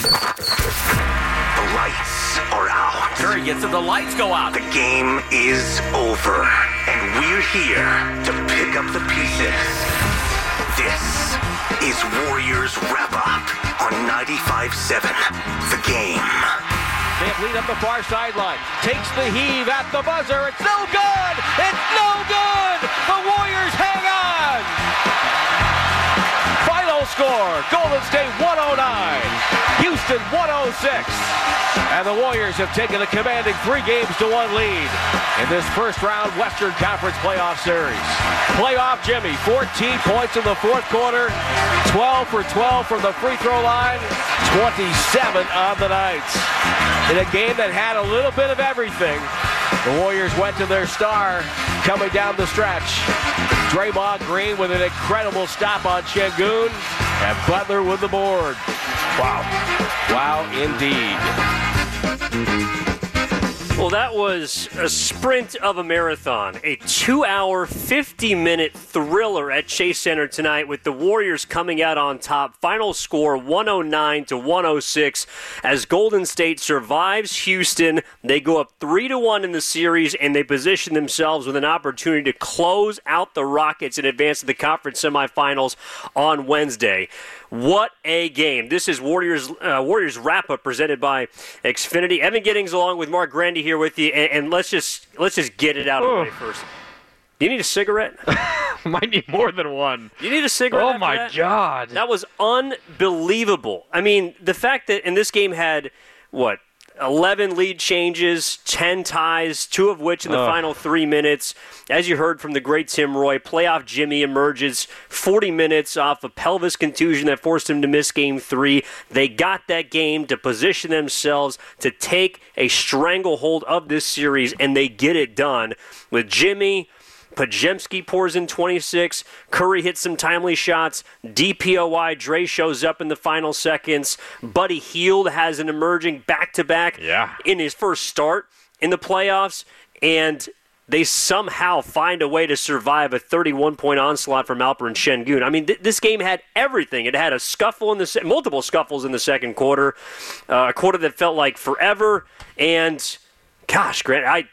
The lights are out. Curry gets it. The lights go out. The game is over. And we're here to pick up the pieces. This is Warriors Wrap-Up on 95.7 The Game. They lead up the far sideline. Takes the heave at the buzzer. It's no good! It's no good! The Warriors hang on! Final score, Golden State 109, Houston 106. And the Warriors have taken a commanding 3-1 lead in this first-round Western Conference playoff series. Playoff Jimmy, 14 points in the fourth quarter, 12 for 12 from the free throw line, 27 on the night. In a game that had a little bit of everything, the Warriors went to their star coming down the stretch. Draymond Green with an incredible stop on Şengün, and Butler with the board. Wow. Wow, indeed. Well, that was a sprint of a marathon, a 2-hour, 50-minute thriller at Chase Center tonight with the Warriors coming out on top. Final score 109-106 as Golden State survives Houston. They go up 3-1 in the series, and they position themselves with an opportunity to close out the Rockets and advance to the conference semifinals on Wednesday. What a game. This is Warriors Wrap-Up presented by Xfinity. Evan Giddings along with Mark Grandy here with you, and let's just get it out of the way first. You need a cigarette? Might need more than one. You need a cigarette? Oh, my God. That was unbelievable. I mean, the fact that in this game had, 11 lead changes, 10 ties, 2 of which in the final 3 minutes. As you heard from the great Tim Roy, playoff Jimmy emerges 40 minutes off a pelvis contusion that forced him to miss Game 3. They got that game to position themselves to take a stranglehold of this series, and they get it done with Jimmy. Podziemski pours in 26. Curry hits some timely shots. DPOY, Dre shows up in the final seconds. Buddy Hield has an emerging back-to-back in his first start in the playoffs. And they somehow find a way to survive a 31-point onslaught from Alperen Şengün. I mean, this game had everything. It had a scuffle multiple scuffles in the second quarter, a quarter that felt like forever. And, gosh, Grant,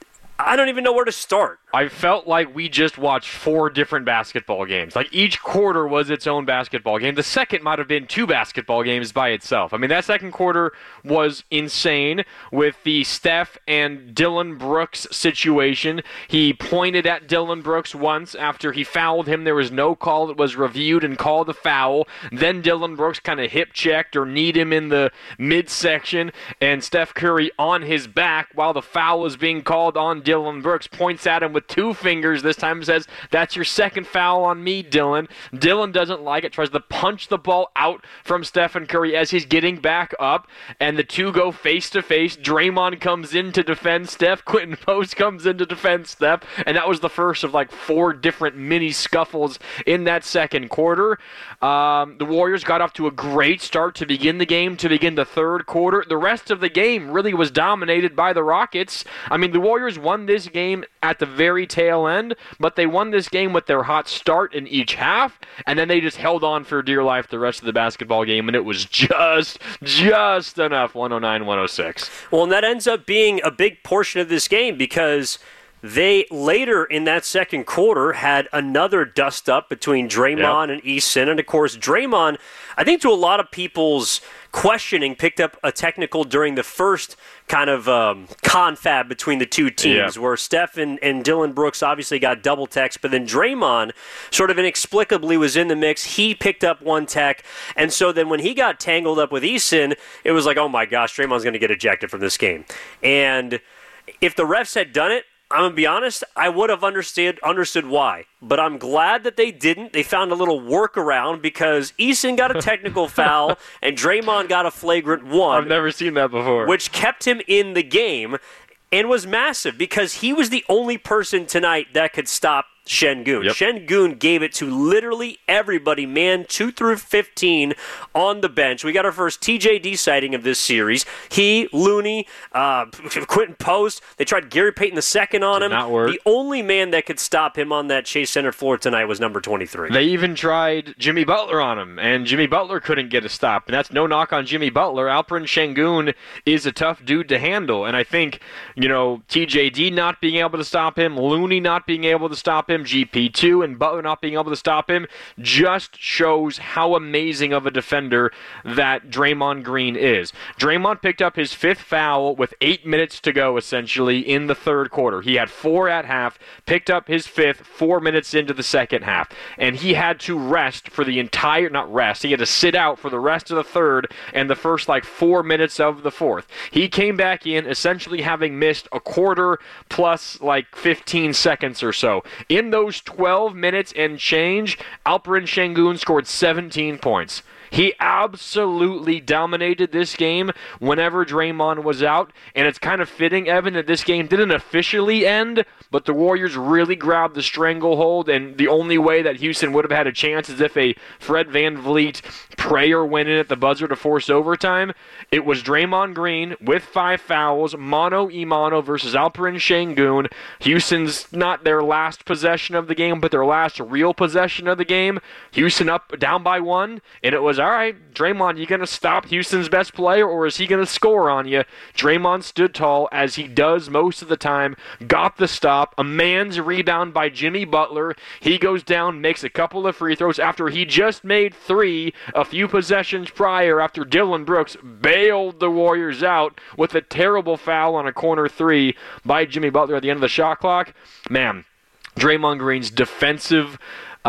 I don't even know where to start. I felt like we just watched 4 different basketball games. Like, each quarter was its own basketball game. The second might have been 2 basketball games by itself. I mean, that second quarter was insane with the Steph and Dillon Brooks situation. He pointed at Dillon Brooks once after he fouled him. There was no call that was reviewed and called a foul. Then Dillon Brooks kind of hip-checked or kneed him in the midsection, and Steph Curry on his back while the foul was being called on Dillon Brooks points at him with 2 fingers. This time says, "That's your second foul on me, Dillon." Dillon doesn't like it, tries to punch the ball out from Stephen Curry as he's getting back up, and the two go face to face. Draymond comes in to defend Steph. Quentin Post comes in to defend Steph, and that was the first of like 4 different mini scuffles in that second quarter. The Warriors got off to a great start to begin the game, to begin the third quarter. The rest of the game really was dominated by the Rockets. I mean, the Warriors won this game at the very tail end, but they won this game with their hot start in each half, and then they just held on for dear life the rest of the basketball game, and it was just enough, 109-106. Well, and that ends up being a big portion of this game because they later in that second quarter had another dust-up between Draymond and Eason, and of course Draymond, I think to a lot of people's questioning, picked up a technical during the first kind of confab between the two teams, where Steph and Dillon Brooks obviously got double techs, but then Draymond sort of inexplicably was in the mix. He picked up one tech, and so then when he got tangled up with Eason, it was like, oh my gosh, Draymond's going to get ejected from this game. And if the refs had done it, I'm going to be honest, I would have understood why. But I'm glad that they didn't. They found a little workaround because Eason got a technical foul and Draymond got a flagrant one. I've never seen that before. Which kept him in the game and was massive because he was the only person tonight that could stop Şengün. Yep. Şengün gave it to literally everybody, man, 2 through 15 on the bench. We got our first TJD sighting of this series. He, Looney, Quentin Post, they tried Gary Payton II on him. Not work. The only man that could stop him on that Chase Center floor tonight was number 23. They even tried Jimmy Butler on him, and Jimmy Butler couldn't get a stop. And that's no knock on Jimmy Butler. Alperen Şengün is a tough dude to handle. And I think, TJD not being able to stop him, Looney not being able to stop him, GP2 and Butler not being able to stop him just shows how amazing of a defender that Draymond Green is. Draymond picked up his 5th foul with 8 minutes to go, essentially, in the third quarter. He had 4 at half, picked up his 5th 4 minutes into the second half. And he had to rest for the entire, not rest, he had to sit out for the rest of the third and the first 4 minutes of the fourth. He came back in essentially having missed a quarter plus 15 seconds or so. In those 12 minutes and change, Alperen Şengün scored 17 points. He absolutely dominated this game whenever Draymond was out, and it's kind of fitting, Evan, that this game didn't officially end, but the Warriors really grabbed the stranglehold, and the only way that Houston would have had a chance is if a Fred VanVleet prayer went in at the buzzer to force overtime. It was Draymond Green with 5 fouls, mano-a-mano versus Alperen Şengün. Houston's not their last possession of the game, but their last real possession of the game. Houston down by 1, and it was, all right, Draymond, you going to stop Houston's best player, or is he going to score on you? Draymond stood tall, as he does most of the time, got the stop, a man's rebound by Jimmy Butler. He goes down, makes a couple of free throws after he just made 3 a few possessions prior after Dillon Brooks bailed the Warriors out with a terrible foul on a corner 3 by Jimmy Butler at the end of the shot clock. Man, Draymond Green's defensive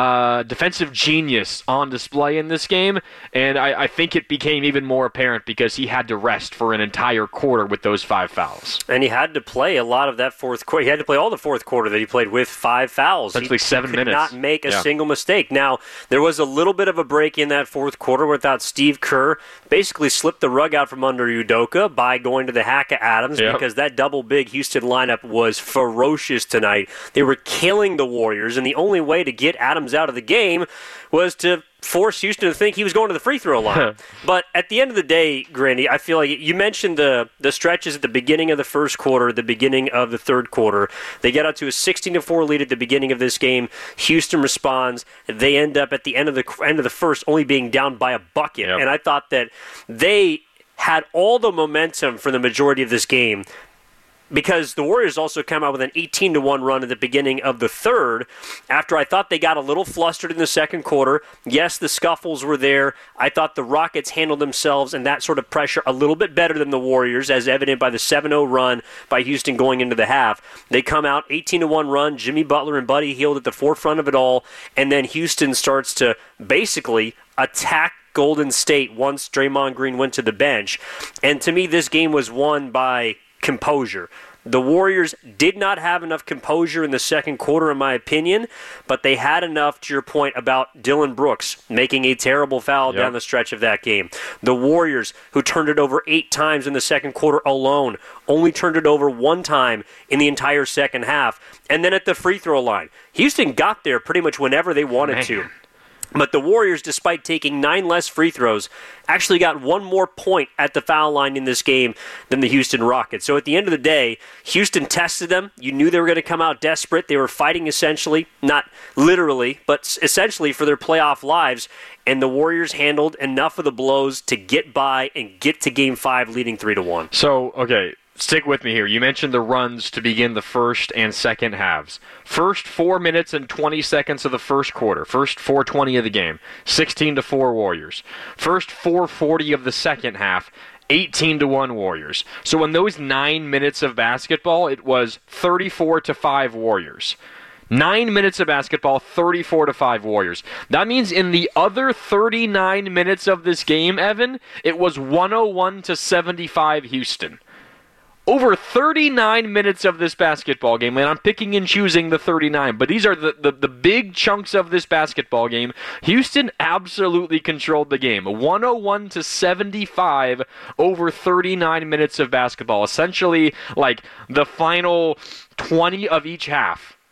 genius on display in this game, and I think it became even more apparent because he had to rest for an entire quarter with those 5 fouls. And he had to play a lot of that fourth quarter. He had to play all the fourth quarter that he played with 5 fouls. Essentially 7 minutes. He could not make a single mistake. Now, there was a little bit of a break in that fourth quarter without Steve Kerr basically slipped the rug out from under Udoka by going to the hack of Adams because that double big Houston lineup was ferocious tonight. They were killing the Warriors, and the only way to get Adams out of the game was to force Houston to think he was going to the free throw line. But at the end of the day, Grandy, I feel like you mentioned the stretches at the beginning of the first quarter, the beginning of the third quarter. They get out to a 16-4 lead at the beginning of this game. Houston responds. They end up at the end of the first only being down by a bucket. And I thought that they had all the momentum for the majority of this game, because the Warriors also come out with an 18-1 run at the beginning of the third after I thought they got a little flustered in the second quarter. Yes, the scuffles were there. I thought the Rockets handled themselves and that sort of pressure a little bit better than the Warriors, as evident by the 7-0 run by Houston going into the half. They come out 18-1 run, Jimmy Butler and Buddy Hield at the forefront of it all, and then Houston starts to basically attack Golden State once Draymond Green went to the bench. And to me, this game was won by composure. The Warriors did not have enough composure in the second quarter, in my opinion, but they had enough, to your point, about Dillon Brooks making a terrible foul down the stretch of that game. The Warriors, who turned it over 8 times in the second quarter alone, only turned it over 1 time in the entire second half. And then at the free throw line, Houston got there pretty much whenever they wanted to. But the Warriors, despite taking 9 less free throws, actually got 1 more point at the foul line in this game than the Houston Rockets. So at the end of the day, Houston tested them. You knew they were going to come out desperate. They were fighting essentially, not literally, but essentially for their playoff lives. And the Warriors handled enough of the blows to get by and get to Game 5 leading 3-1. So, okay, stick with me here. You mentioned the runs to begin the first and second halves. First 4 minutes and 20 seconds of the first quarter. First 4:20 of the game. 16-4 Warriors. First 4:40 of the second half. 18-1 Warriors. So in those 9 minutes of basketball, it was 34-5 Warriors. 9 minutes of basketball, 34-5 Warriors. That means in the other 39 minutes of this game, Evan, it was 101-75 Houston. Over 39 minutes of this basketball game, and I'm picking and choosing the 39, but these are the big chunks of this basketball game. Houston absolutely controlled the game. 101-75 over 39 minutes of basketball. Essentially, like the final 20 of each half.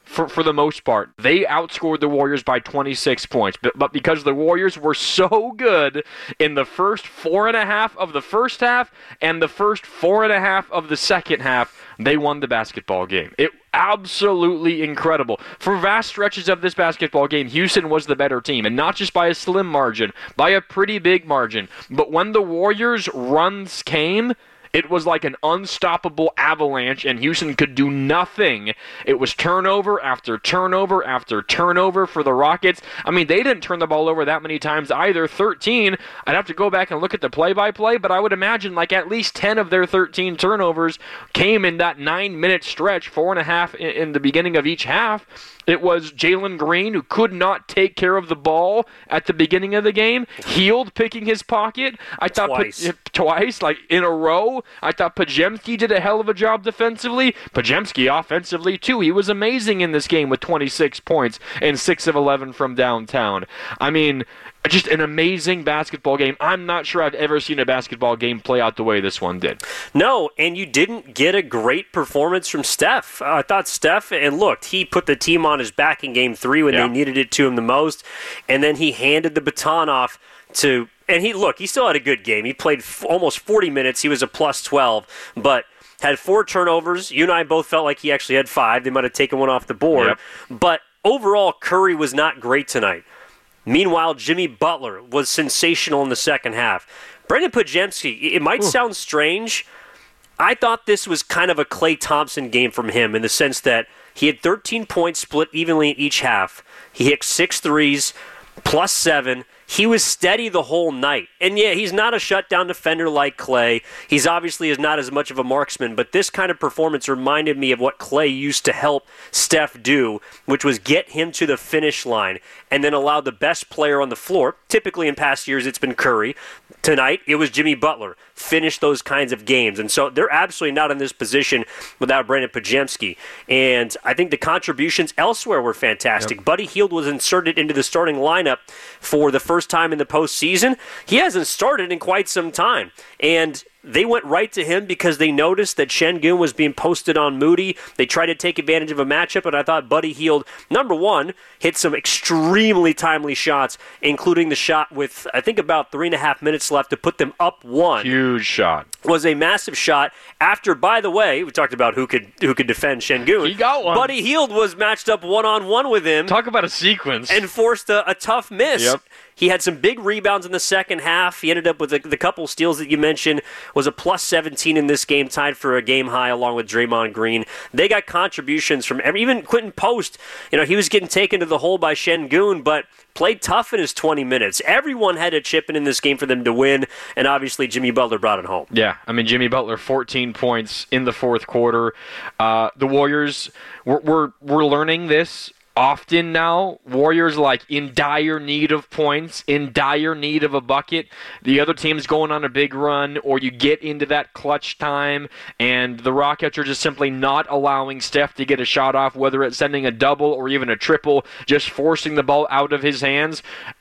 for the most part. They outscored the Warriors by 26 points. But because the Warriors were so good in the first 4.5 of the first half and the first 4.5 of the second half, they won the basketball game. It absolutely incredible. For vast stretches of this basketball game, Houston was the better team, and not just by a slim margin, by a pretty big margin. But when the Warriors' runs came, it was like an unstoppable avalanche, and Houston could do nothing. It was turnover after turnover after turnover for the Rockets. I mean, they didn't turn the ball over that many times either. 13. I'd have to go back and look at the play-by-play, but I would imagine like at least 10 of their 13 turnovers came in that 9-minute stretch, 4.5 in the beginning of each half. It was Jalen Green, who could not take care of the ball at the beginning of the game. Hield picking his pocket. I thought twice, like in a row. I thought Podziemski did a hell of a job defensively. Podziemski offensively, too. He was amazing in this game with 26 points and 6 of 11 from downtown. I mean, just an amazing basketball game. I'm not sure I've ever seen a basketball game play out the way this one did. No, and you didn't get a great performance from Steph. I thought Steph, and look, he put the team on his back in Game 3 when they needed it to him the most, and then he handed the baton off to, and he still had a good game. He played almost 40 minutes. He was a plus 12, but had 4 turnovers. You and I both felt like he actually had 5. They might have taken one off the board. But overall, Curry was not great tonight. Meanwhile, Jimmy Butler was sensational in the second half. Brendan Podziemski, it might sound strange. I thought this was kind of a Klay Thompson game from him in the sense that he had 13 points split evenly in each half. He hit 6 threes, plus 7. He was steady the whole night. And yeah, he's not a shutdown defender like Klay. He's obviously is not as much of a marksman, but this kind of performance reminded me of what Klay used to help Steph do, which was get him to the finish line and then allow the best player on the floor, typically in past years it's been Curry. Tonight, it was Jimmy Butler. Finish those kinds of games. And so they're absolutely not in this position without Brendan Podziemski. And I think the contributions elsewhere were fantastic. Buddy Hield was inserted into the starting lineup for the first time in the postseason. He hasn't started in quite some time. And they went right to him because they noticed that Şengün was being posted on Moody. They tried to take advantage of a matchup, and I thought Buddy Hield, number one, hit some extremely timely shots, including the shot with, I think, about 3.5 minutes left to put them up 1. Huge shot. Was a massive shot after, by the way, we talked about who could defend Şengün. He got one. Buddy Hield was matched up one-on-one with him. Talk about a sequence. And forced a tough miss. Yep. He had some big rebounds in the second half. He ended up with the couple steals that you mentioned. Was a plus 17 in this game, tied for a game high along with Draymond Green. They got contributions from even Quentin Post. You know, he was getting taken to the hole by Şengün, but played tough in his 20 minutes. Everyone had a chip in this game for them to win, and obviously Jimmy Butler brought it home. Yeah, I mean, Jimmy Butler, 14 points in the fourth quarter. The Warriors, we're learning this often now. Warriors like in dire need of points, in dire need of a bucket. The other team's going on a big run, or you get into that clutch time, and the Rockets are just simply not allowing Steph to get a shot off, whether it's sending a double or even a triple, just forcing the ball out of his hands.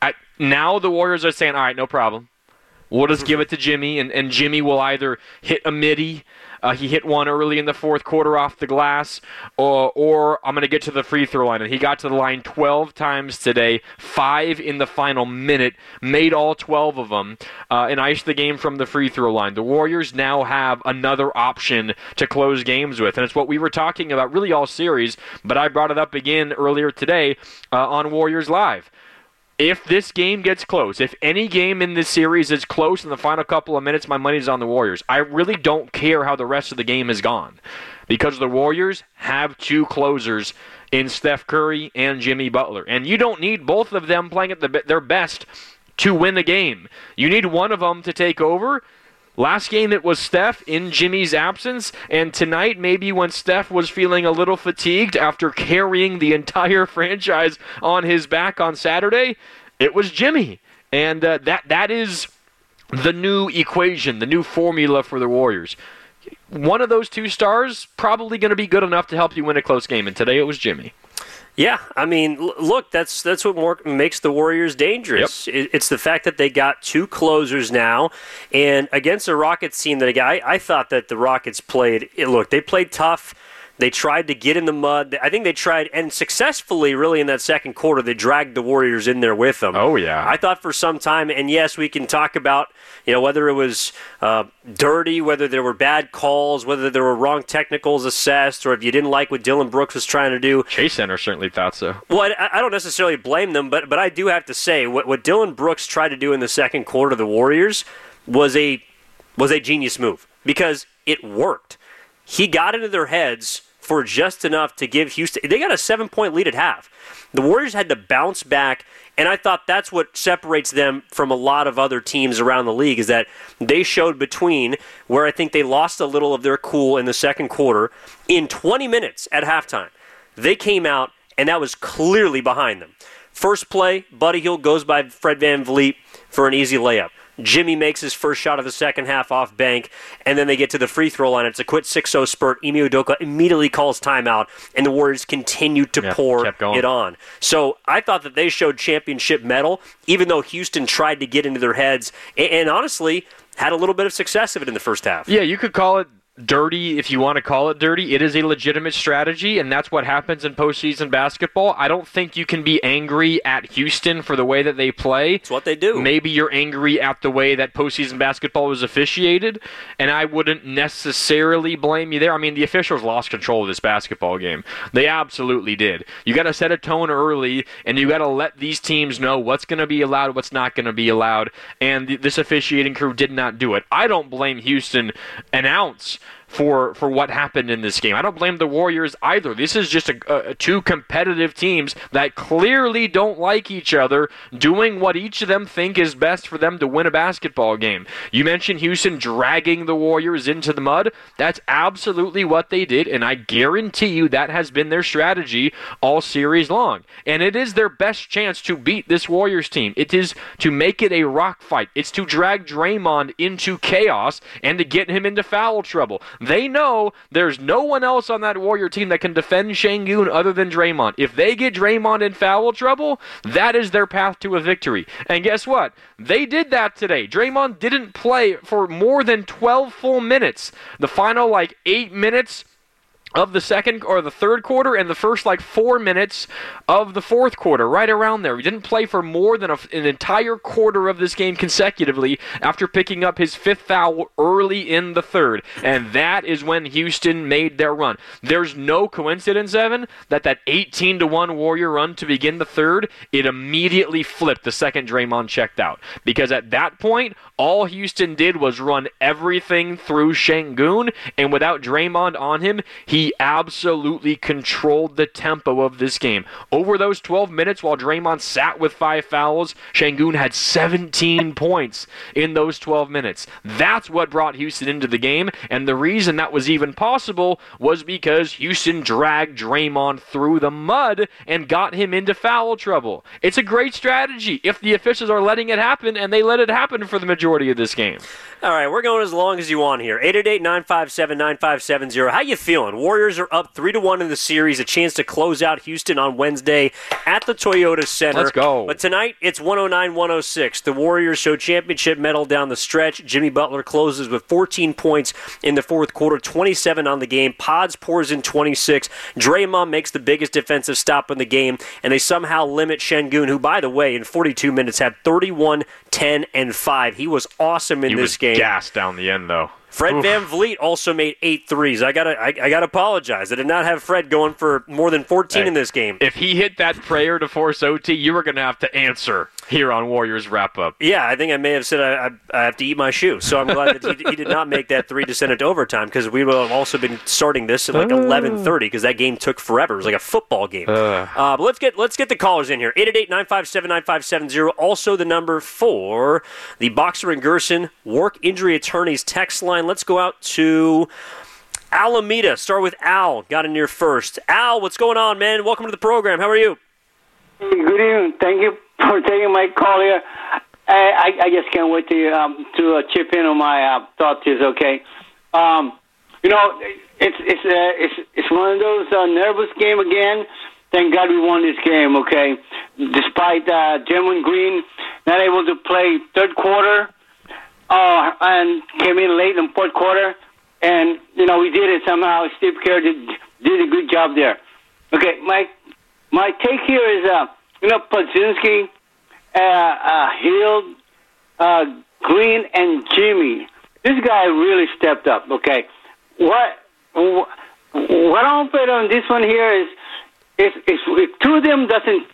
Now the Warriors are saying, all right, no problem. We'll just give it to Jimmy, and Jimmy will either hit a midi. He hit one early in the fourth quarter off the glass, or I'm going to get to the free throw line. And he got to the line 12 times today, 5 in the final minute, made all 12 of them, and iced the game from the free throw line. The Warriors now have another option to close games with, and it's what we were talking about really all series, but I brought it up again earlier today on Warriors Live. If this game gets close, if any game in this series is close in the final couple of minutes, my money's on the Warriors. I really don't care how the rest of the game has gone, because the Warriors have 2 closers in Steph Curry and Jimmy Butler. And you don't need both of them playing at their best to win the game. You need one of them to take over. Last game it was Steph in Jimmy's absence, and tonight maybe when Steph was feeling a little fatigued after carrying the entire franchise on his back on Saturday, it was Jimmy. And that is the new equation, the new formula for the Warriors. One of those 2 stars probably going to be good enough to help you win a close game, and today it was Jimmy. Yeah, I mean, look, that's what makes the Warriors dangerous. Yep. It's the fact that they got 2 closers now, and against a Rockets team that I thought that the Rockets played. Look, they played tough. They tried to get in the mud. I think they tried, and successfully, really, in that second quarter, they dragged the Warriors in there with them. Oh, yeah. I thought for some time, and yes, we can talk about whether it was dirty, whether there were bad calls, whether there were wrong technicals assessed, or if you didn't like what Dillon Brooks was trying to do. Chase Center certainly thought so. Well, I don't necessarily blame them, but I do have to say, what Dillon Brooks tried to do in the second quarter of the Warriors was a genius move because it worked. He got into their heads for just enough to give Houston. They got a 7-point lead at half. The Warriors had to bounce back, and I thought that's what separates them from a lot of other teams around the league is that they showed between where I think they lost a little of their cool in the second quarter. In 20 minutes at halftime, they came out, and that was clearly behind them. First play, Buddy Hield goes by Fred VanVleet for an easy layup. Jimmy makes his first shot of the second half off bank, and then they get to the free throw line. It's a quick 6-0 spurt. Ime Udoka immediately calls timeout, and the Warriors continue to pour it on. So I thought that they showed championship mettle, even though Houston tried to get into their heads, and honestly had a little bit of success of it in the first half. Yeah, you could call it dirty if you want to call it dirty. It is a legitimate strategy, and that's what happens in postseason basketball. I don't think you can be angry at Houston for the way that they play. It's what they do. Maybe you're angry at the way that postseason basketball was officiated, and I wouldn't necessarily blame you there. I mean, the officials lost control of this basketball game. They absolutely did. You got to set a tone early, and you got to let these teams know what's going to be allowed, what's not going to be allowed, and this officiating crew did not do it. I don't blame Houston an ounce for what happened in this game. I don't blame the Warriors either. This is just two competitive teams that clearly don't like each other, doing what each of them think is best for them to win a basketball game. You mentioned Houston dragging the Warriors into the mud. That's absolutely what they did, and I guarantee you that has been their strategy all series long. And it is their best chance to beat this Warriors team. It is to make it a rock fight. It's to drag Draymond into chaos and to get him into foul trouble. They know there's no one else on that Warrior team that can defend Şengün other than Draymond. If they get Draymond in foul trouble, that is their path to a victory. And guess what? They did that today. Draymond didn't play for more than 12 full minutes. The final 8 minutes of the second or the third quarter and the first 4 minutes of the fourth quarter, right around there. He didn't play for more than an entire quarter of this game consecutively after picking up his fifth foul early in the third. And that is when Houston made their run. There's no coincidence, Evan, that 18-1 Warrior run to begin the third, it immediately flipped the second Draymond checked out. Because at that point, all Houston did was run everything through Şengün, and without Draymond on him, he absolutely controlled the tempo of this game. Over those 12 minutes while Draymond sat with 5 fouls, Şengün had 17 points in those 12 minutes. That's what brought Houston into the game, and the reason that was even possible was because Houston dragged Draymond through the mud and got him into foul trouble. It's a great strategy if the officials are letting it happen, and they let it happen for the majority of this game. All right, we're going as long as you want here. 888-957-9570. How you feeling? Warriors are up 3-1 in the series. A chance to close out Houston on Wednesday at the Toyota Center. Let's go. But tonight, it's 109-106. The Warriors show championship medal down the stretch. Jimmy Butler closes with 14 points in the fourth quarter, 27 on the game. Pods pours in 26. Draymond makes the biggest defensive stop in the game, and they somehow limit Şengün, who, by the way, in 42 minutes had 31, 10, and 5. He was awesome in this game. He was gassed down the end, though. Fred VanVleet also made 8 threes. I gotta apologize. I did not have Fred going for more than 14 in this game. If he hit that prayer to force OT, you were going to have to answer here on Warriors Wrap-Up. Yeah, I think I may have said I have to eat my shoe. So I'm glad that he did not make that 3 to send it to overtime, because we would have also been starting this at 11:30, because that game took forever. It was like a football game. But let's get the callers in here. 888-957-9570. Also the number for the Boxer and Gerson Work Injury Attorneys text line. Let's go out to Alameda. Start with Al. Got in here first. Al, what's going on, man? Welcome to the program. How are you? Good evening. Thank you for taking my call here. I just can't wait to chip in on my thoughts. Is okay. It's one of those nervous game again. Thank God we won this game. Okay, despite Draymond Green not able to play third quarter. And came in late in the fourth quarter, and we did it somehow. Steve Kerr did a good job there. Okay, my take here is, Podzinski, Hill, Green, and Jimmy. This guy really stepped up. Okay, what I'm afraid on this one here is if two of them doesn't,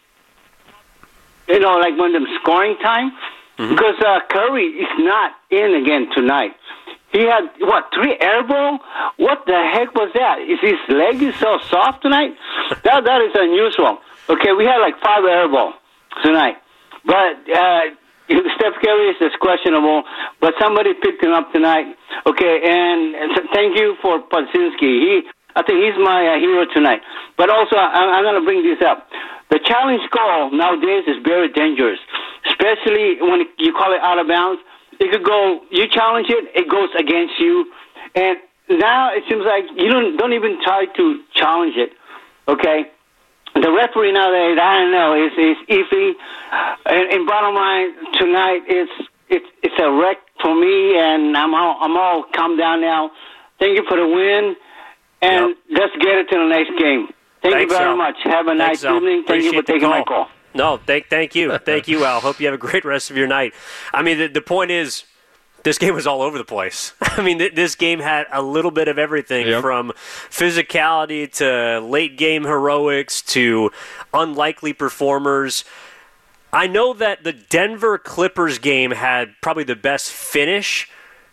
like when them scoring time, because Curry is not in again tonight. He had, 3 air ball? What the heck was that? Is his leg is so soft tonight? That is unusual. Okay, we had 5 air ball tonight. But Steph Curry is just questionable, but somebody picked him up tonight. Okay, and thank you for Podzinski. I think he's my hero tonight. But also, I'm going to bring this up. The challenge call nowadays is very dangerous, especially when you call it out of bounds. It could go, you challenge it, it goes against you. And now it seems like you don't even try to challenge it, okay? The referee nowadays, I don't know, is iffy. And bottom line, tonight, it's a wreck for me, and I'm all calmed down now. Thank you for the win, and let's get it to the next game. Thank you very much. Have a nice evening. Thank you for taking my call. No, thank you. Thank you, Al. Hope you have a great rest of your night. I mean, the point is, this game was all over the place. I mean, this game had a little bit of everything from physicality to late-game heroics to unlikely performers. I know that the Denver Clippers game had probably the best finish.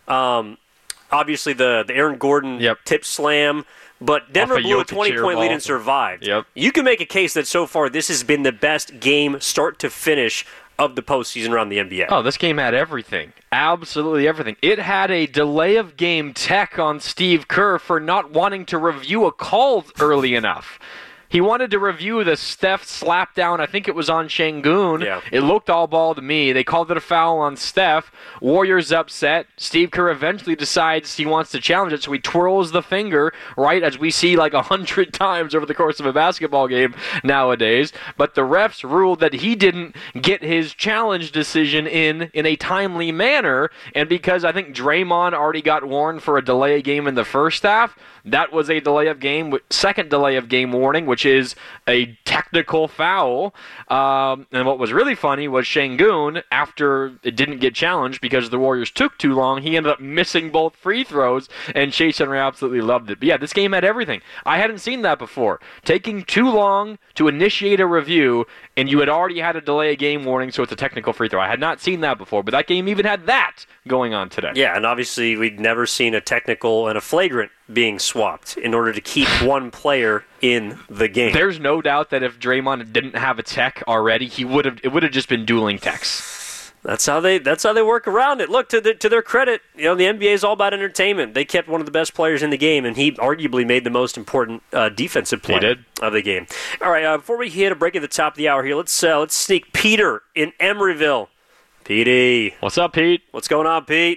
Obviously, the Aaron Gordon tip slam. But Denver blew a 20-point lead and survived. Yep. You can make a case that so far this has been the best game start to finish of the postseason around the NBA. Oh, this game had everything. Absolutely everything. It had a delay of game tech on Steve Kerr for not wanting to review a call early enough. He wanted to review the Steph slap down. I think it was on Şengün. Yeah. It looked all ball to me. They called it a foul on Steph. Warriors upset. Steve Kerr eventually decides he wants to challenge it, so he twirls the finger, right, as we see 100 times over the course of a basketball game nowadays. But the refs ruled that he didn't get his challenge decision in a timely manner, and because I think Draymond already got warned for a delay of game in the first half, that was a delay of game, second delay of game warning, which is a technical foul. And what was really funny was Şengün, after it didn't get challenged because the Warriors took too long, he ended up missing both free throws, and Jason Ray absolutely loved it. But yeah, this game had everything. I hadn't seen that before. Taking too long to initiate a review, and you had already had a delay of game warning, so it's a technical free throw. I had not seen that before, but that game even had that going on today. Yeah, and obviously we'd never seen a technical and a flagrant being swapped in order to keep one player in the game. There's no doubt that if Draymond didn't have a tech already, it would have just been dueling techs. That's how they work around it. Look, to their credit, the NBA is all about entertainment. They kept one of the best players in the game, and he arguably made the most important defensive play of the game. All right, before we hit a break at the top of the hour here, let's sneak Peter in Emeryville. Petey. What's up, Pete? What's going on, Pete?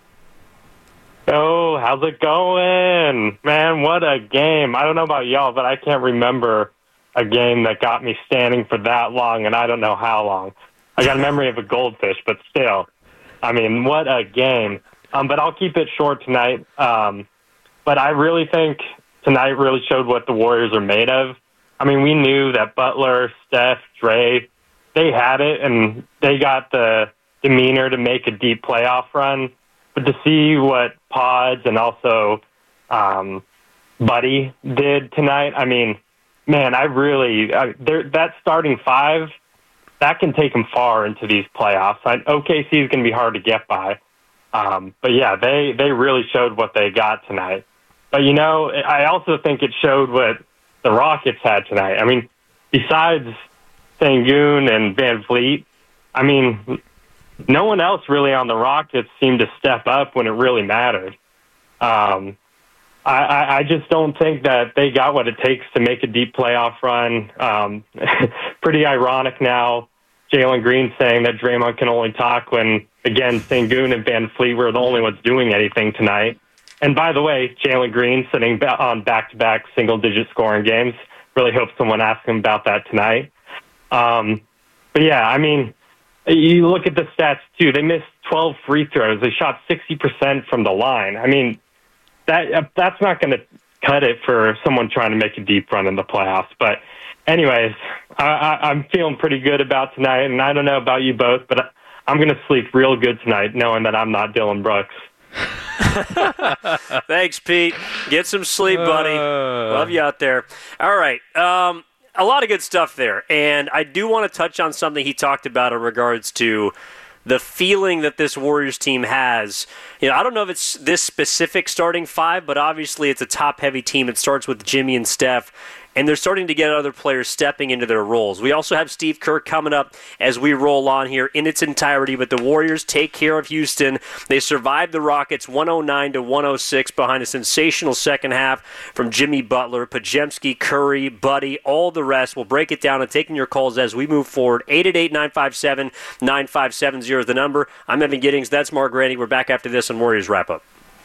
Oh, how's it going? Man, what a game. I don't know about y'all, but I can't remember a game that got me standing for that long, and I don't know how long. I got a memory of a goldfish, but still. I mean, what a game. But I'll keep it short tonight. But I really think tonight really showed what the Warriors are made of. I mean, we knew that Butler, Steph, Dre, they had it, and they got the demeanor to make a deep playoff run. But to see what Pods and also Buddy did tonight, I mean, man, that starting five, that can take them far into these playoffs. OKC is going to be hard to get by. But, yeah, they really showed what they got tonight. But, I also think it showed what the Rockets had tonight. I mean, besides Şengün and Van Vliet, I mean, no one else really on the Rockets seemed to step up when it really mattered. I just don't think that they got what it takes to make a deep playoff run. Pretty ironic now, Jalen Green saying that Draymond can only talk when, again, Şengün and Van Vliet were the only ones doing anything tonight. And by the way, Jalen Green sitting on back-to-back single-digit scoring games. Really hope someone asks him about that tonight. But yeah, I mean, you look at the stats too. They missed 12 free throws. They shot 60% from the line. I mean, that's not going to cut it for someone trying to make a deep run in the playoffs. But anyways, I'm feeling pretty good about tonight, and I don't know about you both, but I'm going to sleep real good tonight knowing that I'm not Dylan Brooks. Thanks, Pete. Get some sleep, buddy. Love you out there. All right. A lot of good stuff there. And I do want to touch on something he talked about in regards to the feeling that this Warriors team has. You know, I don't know if it's this specific starting five, but obviously it's a top-heavy team. It starts with Jimmy and Steph. And they're starting to get other players stepping into their roles. We also have Steve Kerr coming up as we roll on here in its entirety. But the Warriors take care of Houston. They survived the Rockets 109-106 behind a sensational second half from Jimmy Butler, Podziemski, Curry, Buddy, all the rest. We'll break it down and taking your calls as we move forward. 888-957-9570 is the number. I'm Evan Giddings. That's Mark Grandy. We're back after this on Warriors Wrap-Up.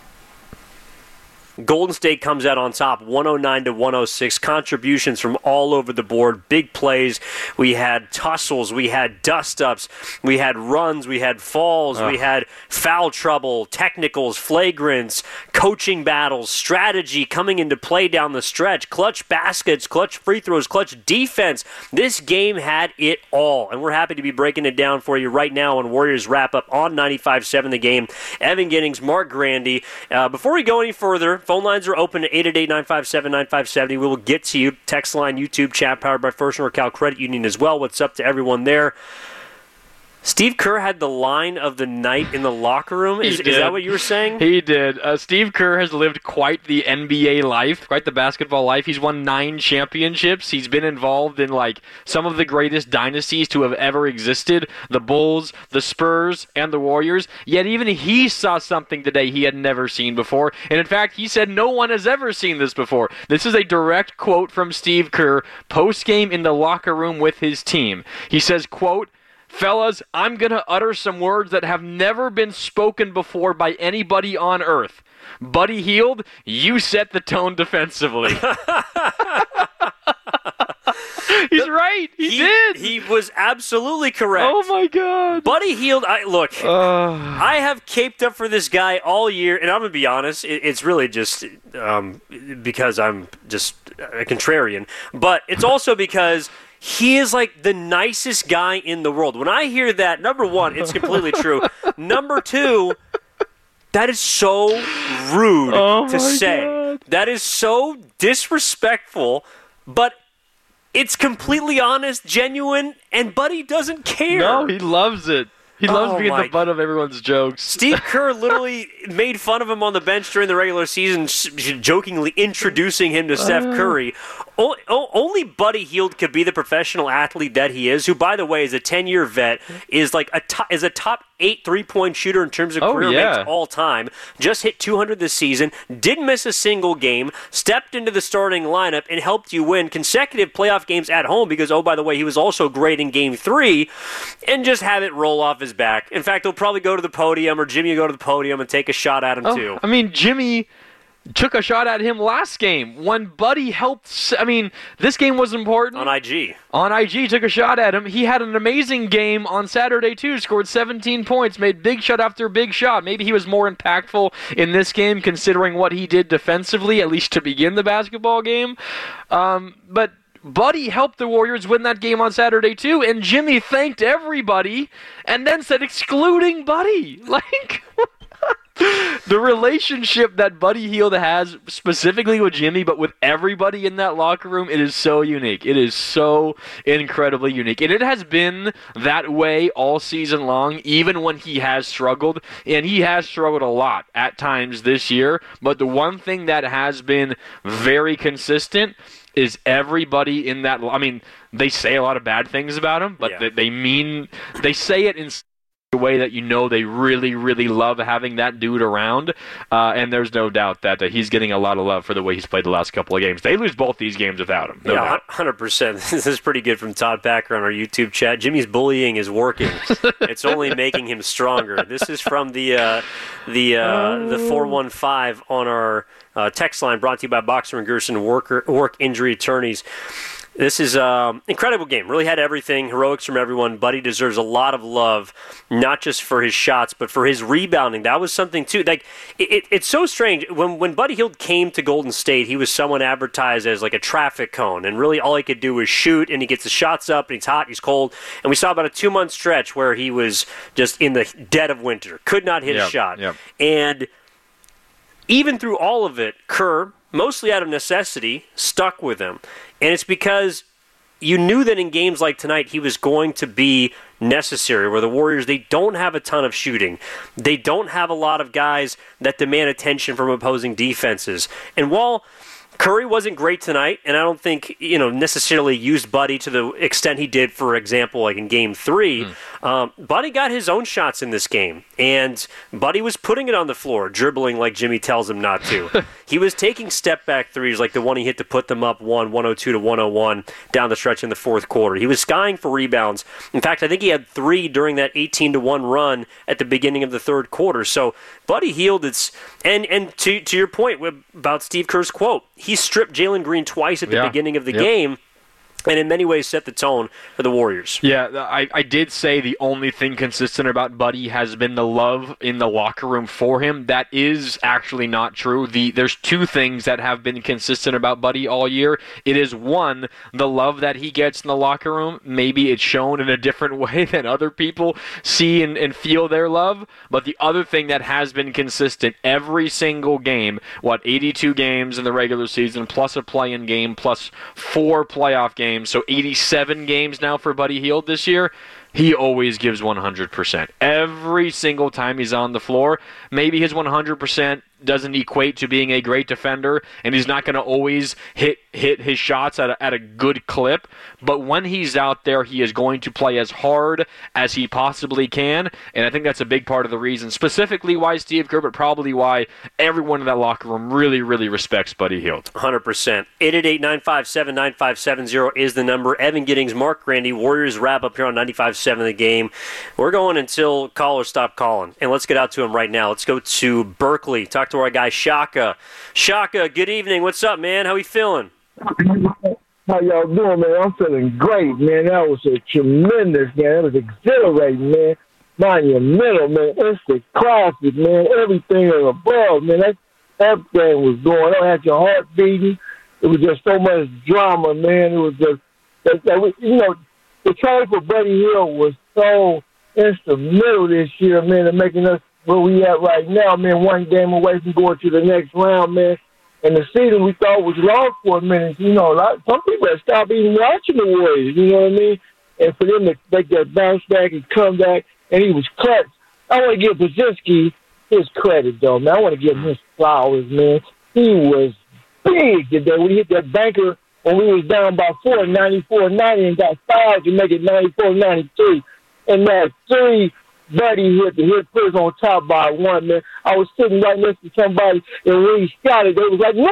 Golden State comes out on top, 109-106. Contributions from all over the board. Big plays. We had tussles. We had dust-ups. We had runs. We had falls. We had foul trouble, technicals, flagrants, coaching battles, strategy coming into play down the stretch, clutch baskets, clutch free throws, clutch defense. This game had it all, and we're happy to be breaking it down for you right now on Warriors Wrap-Up on 95.7 The Game. Evan Giddings, Mark Grandy. Before we go any further, phone lines are open at 888-957-9570. We will get to you. Text line, YouTube chat, powered by First NorCal Credit Union as well. What's up to everyone there? Steve Kerr had the line of the night in the locker room. Is that what you were saying? He did. Steve Kerr has lived quite the NBA life, quite the basketball life. He's won 9 championships. He's been involved in some of the greatest dynasties to have ever existed, the Bulls, the Spurs, and the Warriors. Yet even he saw something today he had never seen before. And in fact, he said no one has ever seen this before. This is a direct quote from Steve Kerr post-game in the locker room with his team. He says, quote, "Fellas, I'm going to utter some words that have never been spoken before by anybody on earth. Buddy Hield, you set the tone defensively." He's right. He did. He was absolutely correct. Oh, my God. Buddy Hield, I have caped up for this guy all year, and I'm going to be honest, it's really just because I'm just a contrarian, but it's also because he is like the nicest guy in the world. When I hear that, number one, it's completely true. Number two, that is so rude to say. God. That is so disrespectful, but it's completely honest, genuine, and Buddy doesn't care. No, he loves it. He loves being the butt of everyone's jokes. Steve Kerr literally made fun of him on the bench during the regular season, jokingly introducing him to Steph Curry. Only Buddy Hield could be the professional athlete that he is, who, by the way, is a 10-year vet, is like a top 8 3-point shooter in terms of career makes all time. Just hit 200 this season, didn't miss a single game, stepped into the starting lineup, and helped you win consecutive playoff games at home because, oh, by the way, he was also great in Game 3, and just have it roll off his back. In fact, he'll probably go to the podium, or Jimmy will go to the podium and take a shot at him, too. I mean, Jimmy took a shot at him last game when Buddy helped. I mean, this game was important. On IG. On IG, took a shot at him. He had an amazing game on Saturday, too. Scored 17 points, made big shot after big shot. Maybe he was more impactful in this game considering what he did defensively, at least to begin the basketball game. But Buddy helped the Warriors win that game on Saturday, too, and Jimmy thanked everybody and then said, excluding Buddy. The relationship that Buddy Hield has, specifically with Jimmy, but with everybody in that locker room, it is so unique. It is so incredibly unique. And it has been that way all season long, even when he has struggled. And he has struggled a lot at times this year. But the one thing that has been very consistent is everybody in that. I mean, they say a lot of bad things about him, but they say it in a way that you know they really, really love having that dude around, and there's no doubt that he's getting a lot of love for the way he's played the last couple of games. They lose both these games without him. No doubt. 100%. This is pretty good from Todd Packer on our YouTube chat. Jimmy's bullying is working. It's only making him stronger. This is from the 415 on our text line, brought to you by Boxer and Gerson Work Injury Attorneys. This is an incredible game. Really had everything. Heroics from everyone. Buddy deserves a lot of love, not just for his shots, but for his rebounding. That was something, too. Like it's so strange. When Buddy Hield came to Golden State, he was someone advertised as like a traffic cone, and really all he could do was shoot, and he gets the shots up, and he's hot, he's cold. And we saw about a 2-month stretch where he was just in the dead of winter. Could not hit a shot. Yep. And even through all of it, Kerr, mostly out of necessity, stuck with him. And it's because you knew that in games like tonight he was going to be necessary, where the Warriors, they don't have a ton of shooting. They don't have a lot of guys that demand attention from opposing defenses. And while Curry wasn't great tonight, and I don't think necessarily used Buddy to the extent he did, for example, like in Game 3. Buddy got his own shots in this game, and Buddy was putting it on the floor, dribbling like Jimmy tells him not to. He was taking step-back threes like the one he hit to put them up 102-101 down the stretch in the fourth quarter. He was skying for rebounds. In fact, I think he had 3 during that 18-1 run at the beginning of the third quarter. So Buddy Hield, and to your point about Steve Kerr's quote, he stripped Jalen Green twice at the beginning of the game, and in many ways set the tone for the Warriors. Yeah, I did say the only thing consistent about Buddy has been the love in the locker room for him. That is actually not true. There's 2 things that have been consistent about Buddy all year. It is, 1, the love that he gets in the locker room. Maybe it's shown in a different way than other people see and feel their love. But the other thing that has been consistent every single game, 82 games in the regular season, plus a play-in game, plus 4 playoff games, so 87 games now for Buddy Hield this year. He always gives 100%. Every single time he's on the floor. Maybe his 100% doesn't equate to being a great defender, and he's not going to always hit his shots at a good clip. But when he's out there, he is going to play as hard as he possibly can, and I think that's a big part of the reason, specifically why Steve Kerr, but probably why everyone in that locker room really, really respects Buddy Hield. 100%. 888-957-9570 is the number. Evan Giddings, Mark Grandy, Warriors wrap up here on 95.7 The Game. We're going until callers stop calling, and let's get out to him right now. Let's go to Berkeley. Talk to our guy Shaka. Shaka, good evening. What's up, man? How you feeling? How y'all doing, man? I'm feeling great, man. That was a tremendous game. It was exhilarating, man. Monumental, man. It's the classic, man. Everything is above, man. That game was going on. Had your heart beating. It was just so much drama, man. It was just, the trade for Buddy Hield was so instrumental this year, man, in making us where we at right now, man. 1 game away from going to the next round, man. And the season we thought was lost for a minute. Some people have stopped even watching the Warriors, you know what I mean? And for them to make that bounce back and come back, and he was cut. I want to give Brzezinski his credit, though, man. I want to give him his flowers, man. He was big today when he hit that banker when we was down by 4, 94-90, and got 5 to make it 94-93. And that 3 Buddy hit put us on top by 1, man. I was sitting right next to somebody, and when he shot it, they was like, no,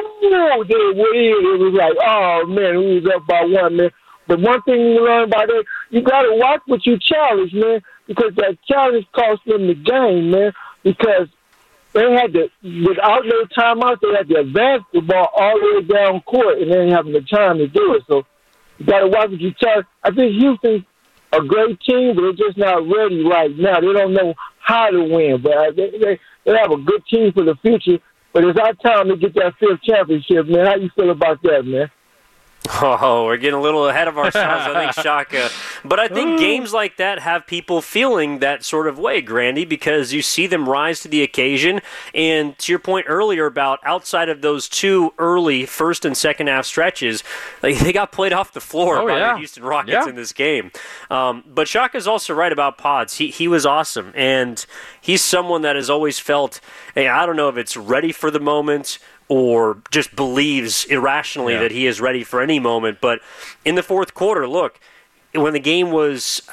it was like, oh, man, we was up by 1, man. But one thing you learn about that, you got to watch what you challenge, man, because that challenge cost them the game, man, because they had to, without no timeout, they had to advance the ball all the way down court, and they didn't have the time to do it. So you got to watch what you challenge. I think Houston's a great team, but they're just not ready right now. They don't know how to win, but they have a good team for the future. But it's our time to get that 5th championship, man. How you feel about that, man? Oh, we're getting a little ahead of ourselves, I think, Shaka. But I think games like that have people feeling that sort of way, Grandy, because you see them rise to the occasion. And to your point earlier about outside of those 2 early first and second half stretches, they got played off the floor by the Houston Rockets in this game. But Shaka's also right about Pods. He was awesome. And he's someone that has always felt, hey, I don't know if it's ready for the moment or just believes irrationally that he is ready for any moment. But in the fourth quarter, look, when the game was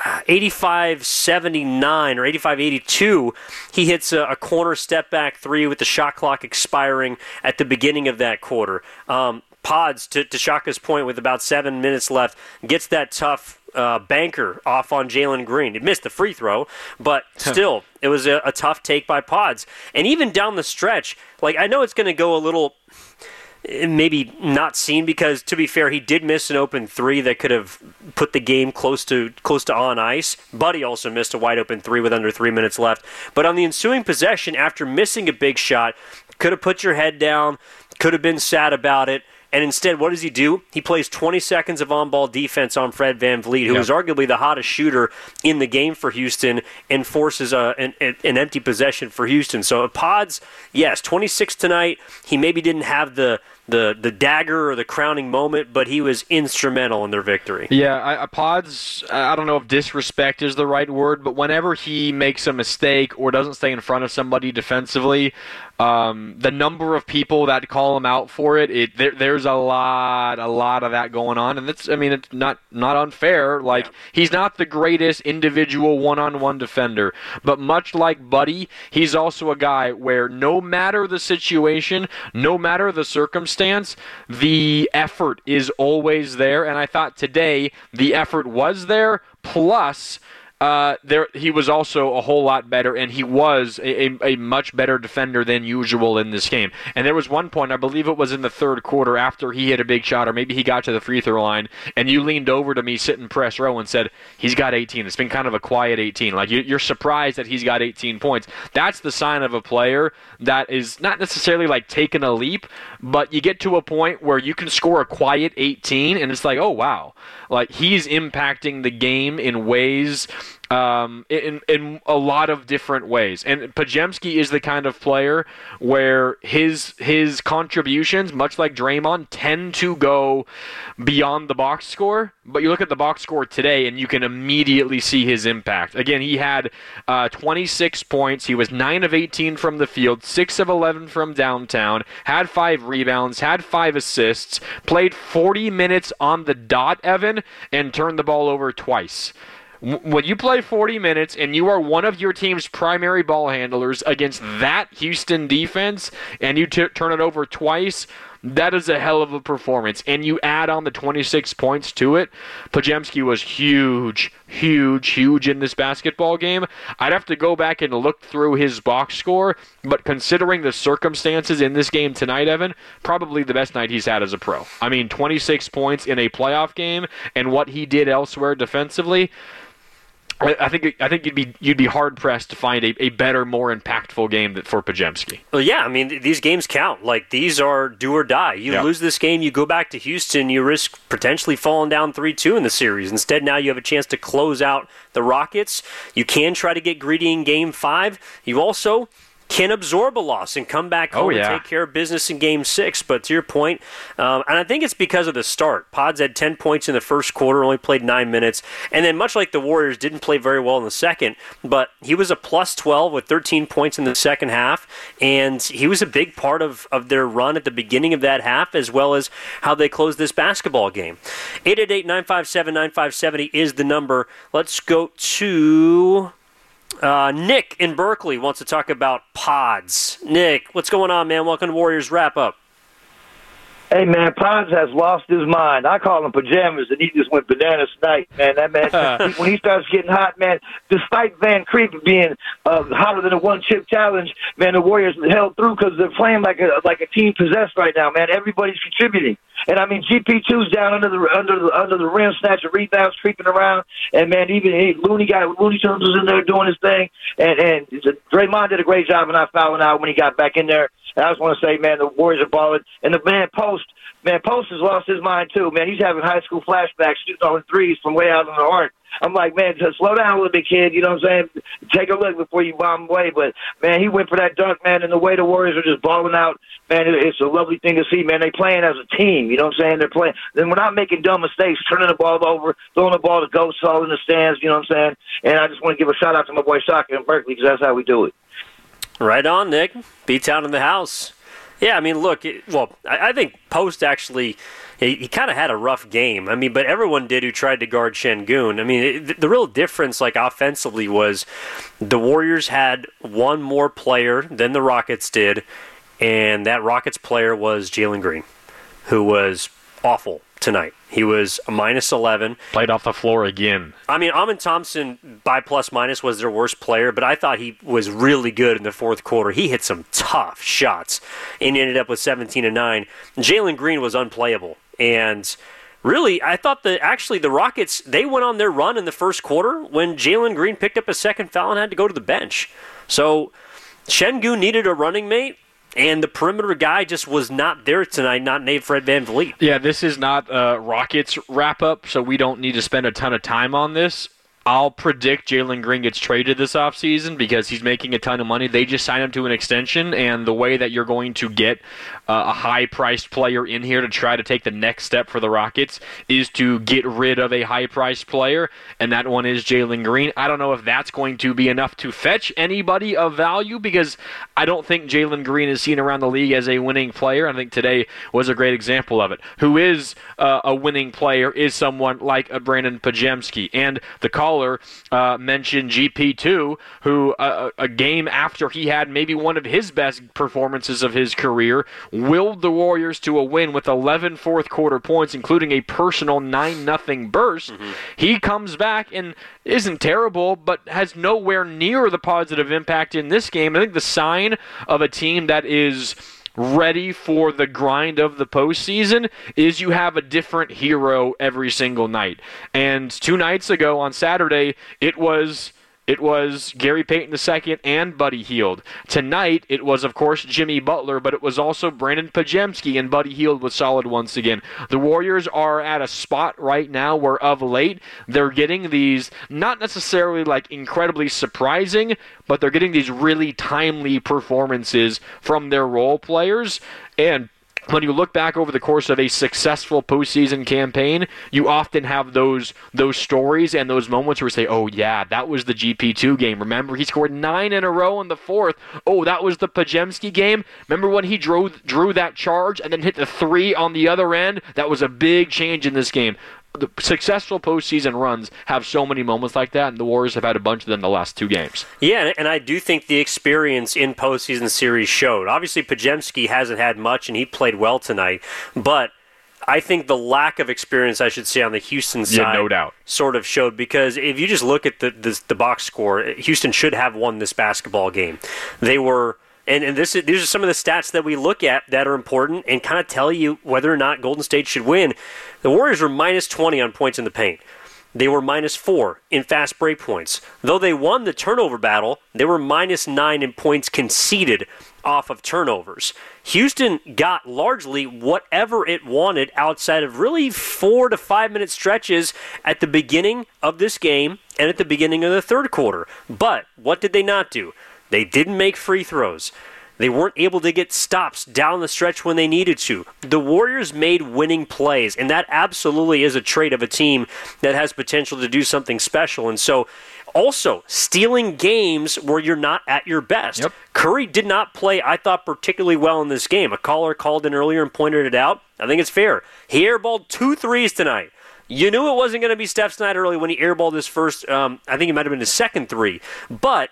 85-79 or 85-82, he hits a corner step-back 3 with the shot clock expiring at the beginning of that quarter. Pods, to Shaka's point, with about 7 minutes left, gets that tough banker off on Jalen Green. It missed the free throw, but still, it was a tough take by Pods. And even down the stretch, I know it's going to go a little... maybe not seen because, to be fair, he did miss an open three that could have put the game close to on ice. Buddy also missed a wide open three with under 3 minutes left. But on the ensuing possession, after missing a big shot, could have put your head down, could have been sad about it. And instead, what does he do? He plays 20 seconds of on-ball defense on Fred VanVleet, who is arguably the hottest shooter in the game for Houston, and forces an empty possession for Houston. So Pods, yes, 26 tonight. He maybe didn't have the dagger or the crowning moment, but he was instrumental in their victory. Yeah, Pods, I don't know if disrespect is the right word, but whenever he makes a mistake or doesn't stay in front of somebody defensively, the number of people that call him out for it, there's a lot of that going on, and it's not unfair. He's not the greatest individual one-on-one defender, but much like Buddy, he's also a guy where no matter the situation, no matter the circumstance, the effort is always there, and I thought today the effort was there, plus he was also a whole lot better, and he was a much better defender than usual in this game. And there was one point, I believe it was in the third quarter, after he hit a big shot, or maybe he got to the free throw line, and you leaned over to me sitting press row and said, he's got 18. It's been kind of a quiet 18. You're surprised that he's got 18 points. That's the sign of a player that is not necessarily taking a leap, but you get to a point where you can score a quiet 18, and it's oh, wow. He's impacting the game in ways, in a lot of different ways. And Podziemski is the kind of player where his contributions, much like Draymond, tend to go beyond the box score. But you look at the box score today, and you can immediately see his impact. Again, he had 26 points. He was 9 of 18 from the field, 6 of 11 from downtown, had 5 rebounds, had 5 assists, played 40 minutes on the dot, Evan, and turned the ball over twice. When you play 40 minutes and you are one of your team's primary ball handlers against that Houston defense, and you turn it over twice, that is a hell of a performance. And you add on the 26 points to it. Podziemski was huge in this basketball game. I'd have to go back and look through his box score, but considering the circumstances in this game tonight, Evan, probably the best night he's had as a pro. 26 points in a playoff game, and what he did elsewhere defensively, I think you'd be hard pressed to find a better, more impactful game for Podziemski. Well, yeah, these games count. These are do or die. You lose this game, you go back to Houston, you risk potentially falling down 3-2 in the series. Instead, now you have a chance to close out the Rockets. You can try to get greedy in Game 5. You also can absorb a loss and come back home and take care of business in Game 6. But to your point, and I think it's because of the start. Pods had 10 points in the first quarter, only played 9 minutes. And then much like the Warriors, didn't play very well in the second. But he was a plus 12 with 13 points in the second half. And he was a big part of their run at the beginning of that half, as well as how they closed this basketball game. 888-957-9570 is the number. Let's go to Nick in Berkeley wants to talk about Pods. Nick, what's going on, man? Welcome to Warriors Wrap Up. Hey, man, Pods has lost his mind. I call him pajamas, and he just went bananas tonight, man. That man, when he starts getting hot, man, despite Van Creep being hotter than a one-chip challenge, man, the Warriors held through because they're playing like a team possessed right now, man. Everybody's contributing. And, GP2's down under the rim, snatching rebounds, creeping around. And, man, Looney Tunes was in there doing his thing. And Draymond did a great job of not fouling out when he got back in there. And I just want to say, man, the Warriors are balling. And the Post has lost his mind, too, man. He's having high school flashbacks, shooting all the threes from way out in the arc. I'm like, man, just slow down a little bit, kid. You know what I'm saying? Take a look before you bomb away. But, man, he went for that dunk, man, and the way the Warriors are just balling out, man, it's a lovely thing to see, man. They playing as a team. You know what I'm saying? They're playing. Then we're not making dumb mistakes, turning the ball over, throwing the ball to ghosts all in the stands. You know what I'm saying? And I just want to give a shout-out to my boy Shaka in Berkeley because that's how we do it. Right on, Nick. B-Town in the house. Yeah, look, I think Post actually, he kind of had a rough game. But everyone did who tried to guard Şengün. The real difference, offensively, was the Warriors had one more player than the Rockets did, and that Rockets player was Jalen Green, who was awful tonight. He was a -11. Played off the floor again. I mean, Amin Thompson, by plus-minus, was their worst player, but I thought he was really good in the fourth quarter. He hit some tough shots, and he ended up with 17 and 9. Jalen Green was unplayable, and really, I thought the Rockets, they went on their run in the first quarter when Jalen Green picked up a second foul and had to go to the bench. So Şengün needed a running mate, and the perimeter guy just was not there tonight, not named Fred VanVleet. Yeah, this is not Rockets wrap-up, so we don't need to spend a ton of time on this. I'll predict Jalen Green gets traded this offseason because he's making a ton of money. They just signed him to an extension, and the way that you're going to get a high-priced player in here to try to take the next step for the Rockets is to get rid of a high-priced player, and that one is Jalen Green. I don't know if that's going to be enough to fetch anybody of value because I don't think Jalen Green is seen around the league as a winning player. I think today was a great example of it. Who is a winning player is someone like Brandon Podziemski, and the caller mentioned GP2, who a game after he had maybe one of his best performances of his career, willed the Warriors to a win with 11 fourth-quarter points, including a personal 9-0 burst. He comes back and isn't terrible, but has nowhere near the positive impact in this game. I think the sign of a team that is ready for the grind of the postseason is you have a different hero every single night. And 2 nights ago on Saturday, it was Gary Payton II and Buddy Hield. Tonight, it was, of course, Jimmy Butler, but it was also Brandon Podziemski, and Buddy Hield was solid once again. The Warriors are at a spot right now where, of late, they're getting these, not necessarily like incredibly surprising, but they're getting these really timely performances from their role players. And when you look back over the course of a successful postseason campaign, you often have those stories and those moments where you say, oh yeah, that was the GP2 game. Remember, he scored 9 in a row in the fourth. Oh, that was the Podziemski game. Remember when he drew that charge and then hit the 3 on the other end? That was a big change in this game. The successful postseason runs have so many moments like that, and the Warriors have had a bunch of them the last 2 games. Yeah, and I do think the experience in postseason series showed. Obviously, Podziemski hasn't had much, and he played well tonight, but I think the lack of experience, I should say, on the Houston side, no doubt, sort of showed, because if you just look at the box score, Houston should have won this basketball game. They were... And these are some of the stats that we look at that are important and kind of tell you whether or not Golden State should win. The Warriors were -20 on points in the paint. They were -4 in fast break points. Though they won the turnover battle, they were -9 in points conceded off of turnovers. Houston got largely whatever it wanted outside of really 4 to 5 minute stretches at the beginning of this game and at the beginning of the third quarter. But what did they not do? They didn't make free throws. They weren't able to get stops down the stretch when they needed to. The Warriors made winning plays, and that absolutely is a trait of a team that has potential to do something special. And so, also, stealing games where you're not at your best. Yep. Curry did not play, I thought, particularly well in this game. A caller called in earlier and pointed it out. I think it's fair. He airballed 2 threes tonight. You knew it wasn't going to be Steph's night early when he airballed his first, I think it might have been his second 3. But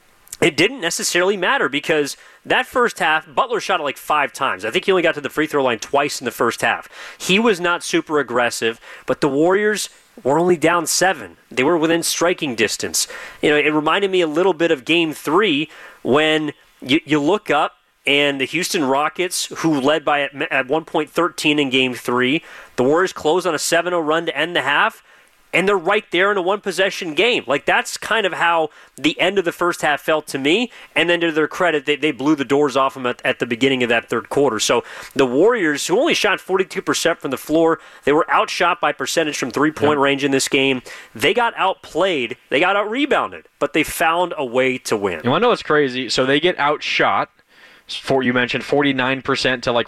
it didn't necessarily matter because that first half, Butler shot it like 5 times. I think he only got to the free throw line twice in the first half. He was not super aggressive, but the Warriors were only down 7. They were within striking distance. You know, it reminded me a little bit of Game 3 when you look up and the Houston Rockets, who led by at one point 13 in Game 3, the Warriors closed on a 7-0 run to end the half. And they're right there in a one-possession game. Like, that's kind of how the end of the first half felt to me. And then to their credit, they blew the doors off them at the beginning of that third quarter. So the Warriors, who only shot 42% from the floor, they were outshot by percentage from three-point range in this game. They got outplayed. They got out-rebounded. But they found a way to win. You want to know what's crazy? So they get outshot. You mentioned 49% to like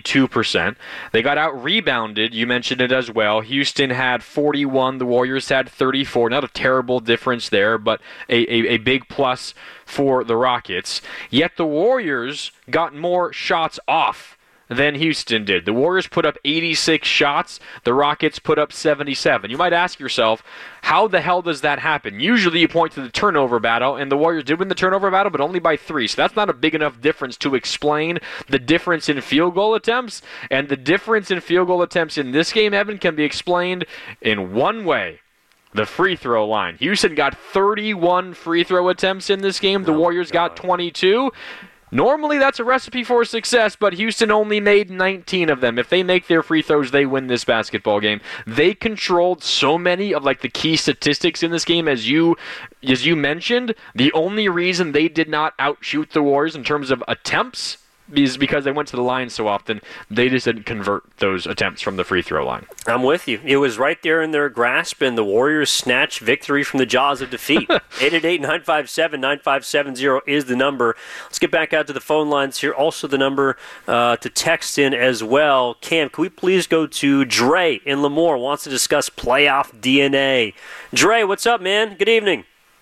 42%. They got out-rebounded. You mentioned it as well. Houston had 41. The Warriors had 34. Not a terrible difference there, but a big plus for the Rockets. Yet the Warriors got more shots off than Houston did. The Warriors put up 86 shots. The Rockets put up 77. You might ask yourself, how the hell does that happen? Usually you point to the turnover battle, and the Warriors did win the turnover battle, but only by 3. So that's not a big enough difference to explain the difference in field goal attempts. And the difference in field goal attempts in this game, Evan, can be explained in one way. The free throw line. Houston got 31 free throw attempts in this game. The Warriors got 22. Normally that's a recipe for success, but Houston only made 19 of them. If they make their free throws, they win this basketball game. They controlled so many of the key statistics in this game, as you mentioned. The only reason they did not outshoot the Warriors in terms of attempts is because they went to the line so often. They just didn't convert those attempts from the free throw line. I'm with you. It was right there in their grasp, and the Warriors snatched victory from the jaws of defeat. 888-957-9570 is the number. Let's get back out to the phone lines here. Also the number to text in as well. Cam, can we please go to Dre in Lemoore? Wants to discuss playoff DNA. Dre, what's up, man? Good evening.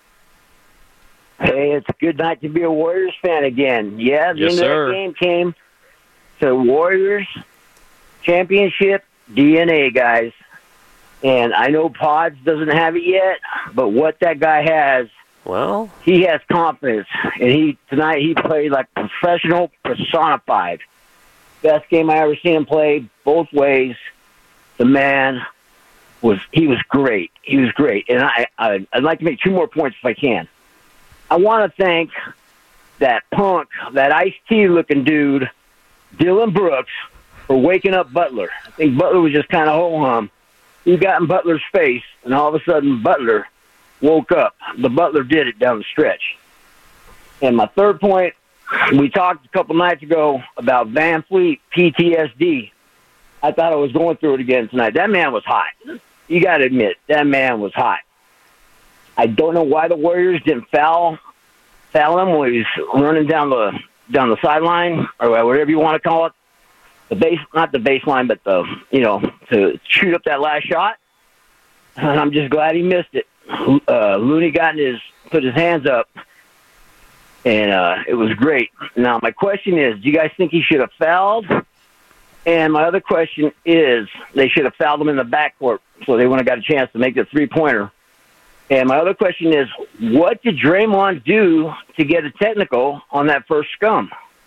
Hey, it's a good night to be a Warriors fan again. Yeah, the yes, end of sir. that game came to Warriors championship DNA, guys. And I know Pods doesn't have it yet, but what that guy has, well, he has confidence. And tonight he played like professional personified. Best game I ever seen him play, both ways. The man was great. He was great. And I'd like to make 2 more points if I can. I want to thank that punk, that Ice-T looking dude, Dylan Brooks, for waking up Butler. I think Butler was just kind of ho-hum. He got in Butler's face, and all of a sudden Butler woke up. The Butler did it down the stretch. And my third point, we talked a couple nights ago about Van Fleet PTSD. I thought I was going through it again tonight. That man was hot. You got to admit, that man was hot. I don't know why the Warriors didn't foul him when he was running down the sideline, or whatever you want to call it. Not the baseline, but to shoot up that last shot. And I'm just glad he missed it. Looney put his hands up, and it was great. Now my question is, do you guys think he should have fouled? And my other question is, they should have fouled him in the backcourt so they wouldn't have got a chance to make the 3-pointer. And my other question is, what did Draymond do to get a technical on that first scum?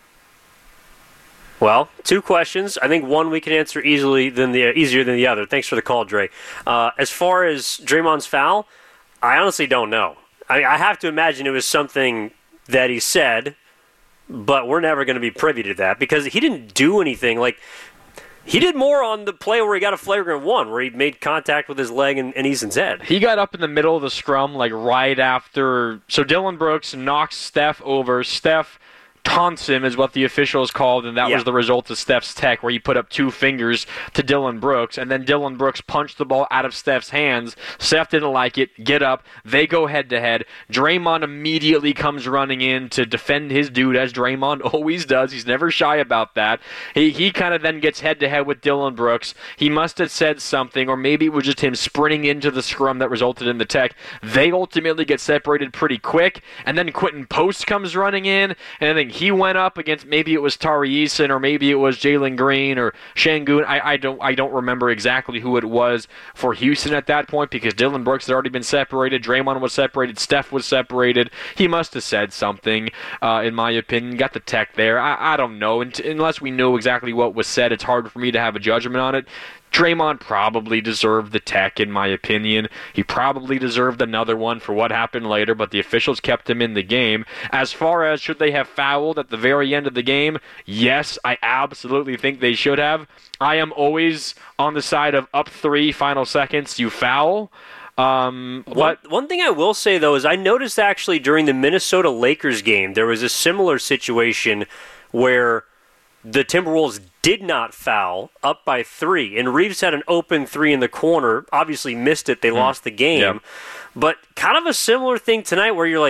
Well, 2 questions. I think one we can answer easier than the other. Thanks for the call, Dre. As far as Draymond's foul, I honestly don't know. I have to imagine it was something that he said, but we're never going to be privy to that because he didn't do anything. He did more on the play where he got a flagrant 1, where he made contact with his leg and Eason's head. He got up in the middle of the scrum, right after. So Dylan Brooks knocks Steph over. Steph taunts him, is what the officials called, and that was the result of Steph's tech, where he put up 2 fingers to Dylan Brooks, and then Dylan Brooks punched the ball out of Steph's hands. Steph didn't like it. Get up. They go head-to-head. Draymond immediately comes running in to defend his dude, as Draymond always does. He's never shy about that. He kind of then gets head-to-head with Dylan Brooks. He must have said something, or maybe it was just him sprinting into the scrum that resulted in the tech. They ultimately get separated pretty quick, and then Quentin Post comes running in, and I think he went up against, maybe it was Tari Eason, or maybe it was Jalen Green or Şengün. I don't remember exactly who it was for Houston at that point, because Dylan Brooks had already been separated, Draymond was separated, Steph was separated. He must have said something, in my opinion. Got the tech there. I don't know. Unless we know exactly what was said, it's hard for me to have a judgment on it. Draymond probably deserved the tech, in my opinion. He probably deserved another one for what happened later, but the officials kept him in the game. As far as should they have fouled at the very end of the game, yes, I absolutely think they should have. I am always on the side of up 3 final seconds, you foul. One thing I will say, though, is I noticed actually during the Minnesota Lakers game, there was a similar situation where the Timberwolves did not foul, up by 3, and Reeves had an open 3 in the corner, obviously missed it, they lost the game, but kind of a similar thing tonight where you're like,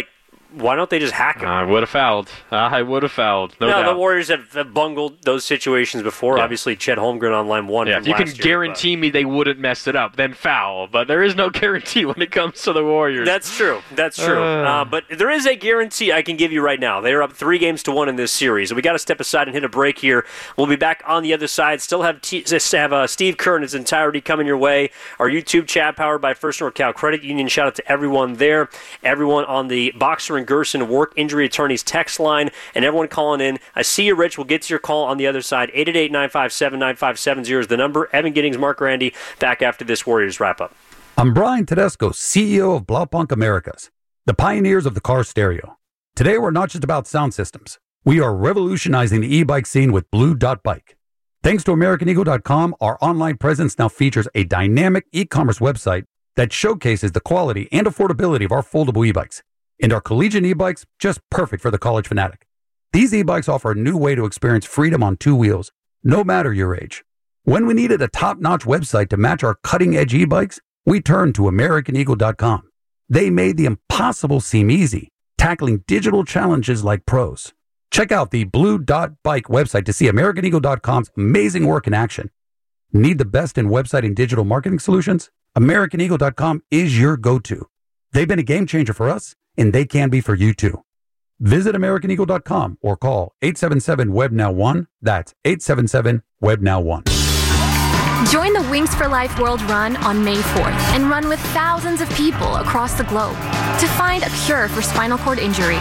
why don't they just hack him? I would have fouled. No doubt. The Warriors have bungled those situations before. Yeah. Obviously, Chet Holmgren on line one. Yeah, if you can guarantee me they wouldn't mess it up, then foul. But there is no guarantee when it comes to the Warriors. That's true. But there is a guarantee I can give you right now. They're up 3-1 in this series. We got to step aside and hit a break here. We'll be back on the other side. Still have Steve Kerr in his entirety coming your way. Our YouTube chat powered by First NorCal Credit Union. Shout out to everyone there. Everyone on the Boxer and Gerson Work Injury Attorneys text line, and everyone calling in. I see you, Rich. We'll get to your call on the other side. 888-957-9570 is the number. Evan Giddings, Mark Randy, back after this Warriors wrap-up. I'm Brian Tedesco, CEO of Blaupunk Americas, the pioneers of the car stereo. Today, we're not just about sound systems. We are revolutionizing the e-bike scene with Blue Dot Bike. Thanks to AmericanEagle.com, our online presence now features a dynamic e-commerce website that showcases the quality and affordability of our foldable e-bikes. And our collegiate e-bikes, just perfect for the college fanatic. These e-bikes offer a new way to experience freedom on two wheels, no matter your age. When we needed a top-notch website to match our cutting-edge e-bikes, we turned to AmericanEagle.com. They made the impossible seem easy, tackling digital challenges like pros. Check out the Blue Dot Bike website to see AmericanEagle.com's amazing work in action. Need the best in website and digital marketing solutions? AmericanEagle.com is your go-to. They've been a game changer for us, and they can be for you too. Visit AmericanEagle.com or call 877-WEB-NOW-1. That's 877-WEB-NOW-1. Join the Wings for Life World Run on May 4th and run with thousands of people across the globe to find a cure for spinal cord injury.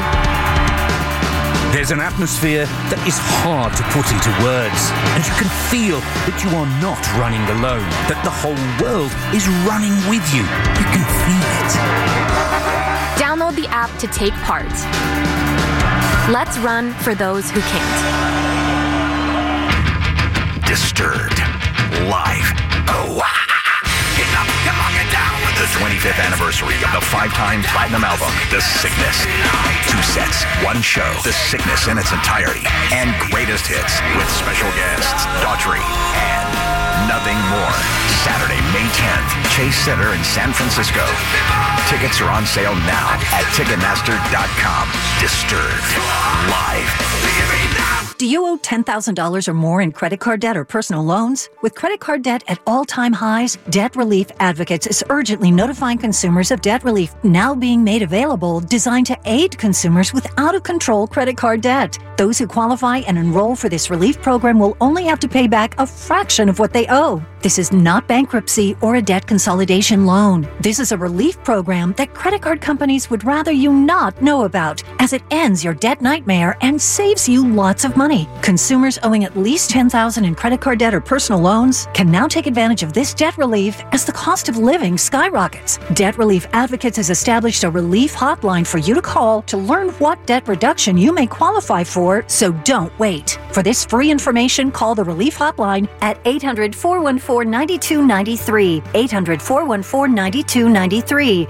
There's an atmosphere that is hard to put into words, and you can feel that you are not running alone, that the whole world is running with you. You can feel it. Download the app to take part. Let's run for those who can't. Disturbed. Live. Oh, get up, come on, get down with the 25th anniversary of the 5-time platinum album, The Sickness. 2 sets, 1 show, The Sickness in its entirety, and greatest hits with special guests, Daughtry, and nothing more. Saturday, May 10th, Chase Center in San Francisco. Tickets are on sale now at Ticketmaster.com. Disturbed. Live. Do you owe $10,000 or more in credit card debt or personal loans? With credit card debt at all-time highs, Debt Relief Advocates is urgently notifying consumers of debt relief now being made available, designed to aid consumers with out-of-control credit card debt. Those who qualify and enroll for this relief program will only have to pay back a fraction of what they owe. This is not bankruptcy or a debt consolidation loan. This is a relief program that credit card companies would rather you not know about, as it ends your debt nightmare and saves you lots of money. Consumers owing at least $10,000 in credit card debt or personal loans can now take advantage of this debt relief as the cost of living skyrockets. Debt Relief Advocates has established a relief hotline for you to call to learn what debt reduction you may qualify for, so don't wait. For this free information, call the relief hotline at 800-414-9293, 800-414-9293,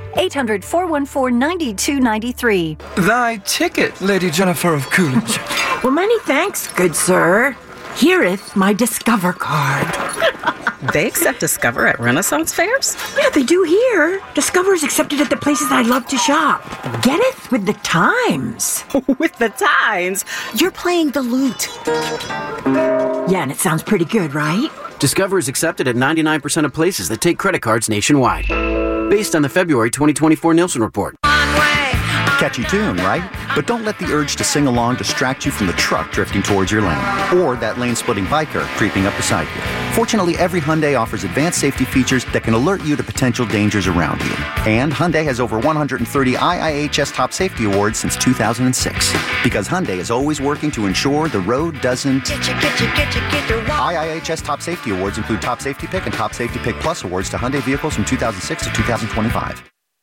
800-414-9293. Thy ticket, Lady Jennifer of Coolidge. Well, many thanks, good sir. Hereeth my Discover card. They accept Discover at Renaissance fairs? Yeah, they do here. Discover is accepted at the places I love to shop. Getteth with the times. With the times? You're playing the lute. Yeah, and it sounds pretty good, right? Discover is accepted at 99% of places that take credit cards nationwide. Based on the February 2024 Nielsen report. Catchy tune, right? But don't let the urge to sing along distract you from the truck drifting towards your lane, or that lane-splitting biker creeping up beside you. Fortunately, every Hyundai offers advanced safety features that can alert you to potential dangers around you. And Hyundai has over 130 IIHS Top Safety Awards since 2006. Because Hyundai is always working to ensure the road doesn't... IIHS Top Safety Awards include Top Safety Pick and Top Safety Pick Plus awards to Hyundai vehicles from 2006 to 2025.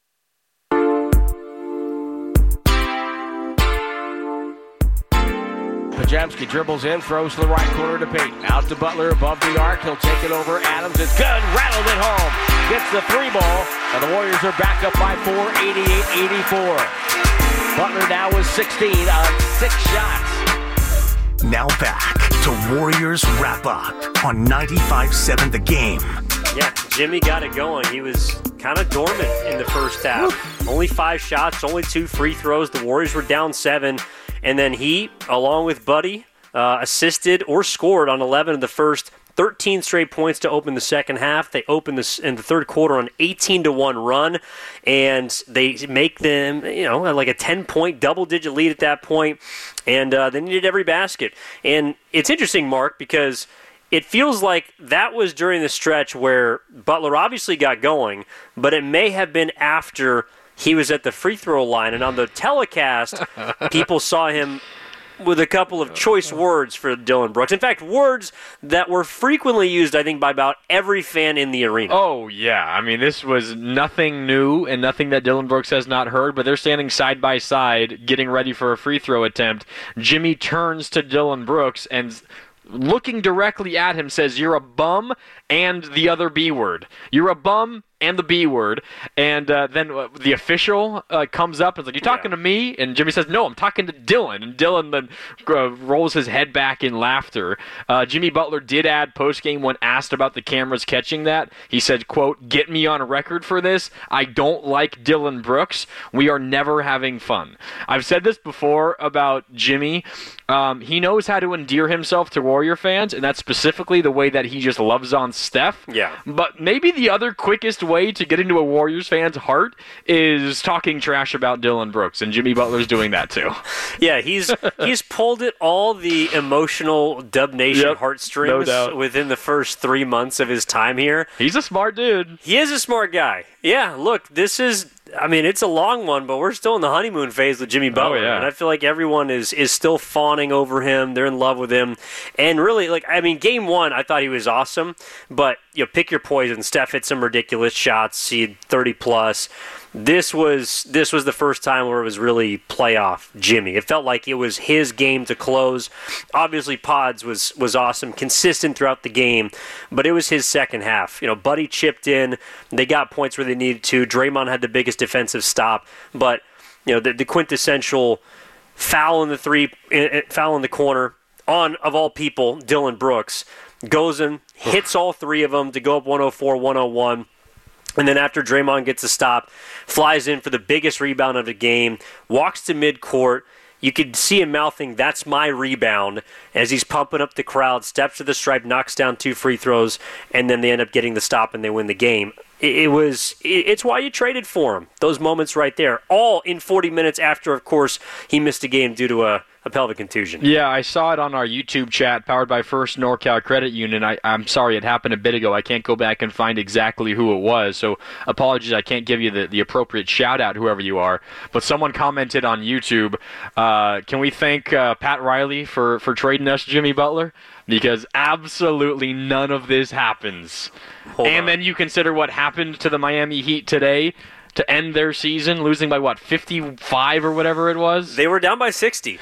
Podziemski dribbles in, throws to the right corner to Payton. Out to Butler above the arc. He'll take it over. Adams is good. Rattled it home. Gets the 3 ball. And the Warriors are back up by 4, 88-84. Butler now with 16 on 6 shots. Now back to Warriors Wrap Up on 95.7 The Game. Yeah, Jimmy got it going. He was kind of dormant in the first half. Only 5 shots, only 2 free throws. The Warriors were down 7. And then he, along with Buddy, assisted or scored on 11 of the first 13 straight points to open the second half. They opened in the third quarter on an 18-1 run, and they make them, like a 10-point double-digit lead at that point, and they needed every basket. And it's interesting, Mark, because it feels like that was during the stretch where Butler obviously got going, but it may have been after he was at the free throw line, and on the telecast, people saw him with a couple of choice words for Dillon Brooks. In fact, words that were frequently used, I think, by about every fan in the arena. Oh, yeah. I mean, this was nothing new and nothing that Dillon Brooks has not heard, but they're standing side by side getting ready for a free throw attempt. Jimmy turns to Dillon Brooks and, looking directly at him, says, "You're a bum and the other B word. You're a bum and the B word." And then the official comes up and is like, "You talking to me?" And Jimmy says, "No, I'm talking to Dillon." And Dillon then rolls his head back in laughter. Jimmy Butler did add postgame when asked about the cameras catching that. He said, quote, "Get me on record for this. I don't like Dillon Brooks. We are never having fun." I've said this before about Jimmy. He knows how to endear himself to Warrior fans, and that's specifically the way that he just loves on Steph. Yeah. But maybe the other quickest way to get into a Warriors fan's heart is talking trash about Dillon Brooks, and Jimmy Butler's doing that too. Yeah, he's pulled at all the emotional Dub Nation heartstrings within the first 3 months of his time here. He's a smart dude. He is a smart guy. Yeah, look, this is... I mean, it's a long one, but we're still in the honeymoon phase with Jimmy Butler. Oh, yeah. And I feel like everyone is still fawning over him. They're in love with him. And really, game 1, I thought he was awesome. But, pick your poison. Steph hit some ridiculous shots. He had 30-plus. This was the first time where it was really playoff Jimmy. It felt like it was his game to close. Obviously, Pods was awesome, consistent throughout the game, but it was his second half. Buddy chipped in. They got points where they needed to. Draymond had the biggest defensive stop, but the quintessential foul in the corner on, of all people, Dillon Brooks goes in, hits all 3 of them to go up 104-101. And then after Draymond gets a stop, flies in for the biggest rebound of the game, walks to midcourt. You could see him mouthing, "That's my rebound," as he's pumping up the crowd, steps to the stripe, knocks down 2 free throws, and then they end up getting the stop and they win the game. It's why you traded for him. Those moments right there, all in 40 minutes after, of course, he missed a game due to a pelvic contusion. Yeah, I saw it on our YouTube chat powered by First NorCal Credit Union. I'm sorry, it happened a bit ago. I can't go back and find exactly who it was, so apologies, I can't give you the appropriate shout-out, whoever you are. But someone commented on YouTube, can we thank Pat Riley for trading us Jimmy Butler? Because absolutely none of this happens. Then you consider what happened to the Miami Heat today to end their season, losing by 55 or whatever it was? They were down by 60.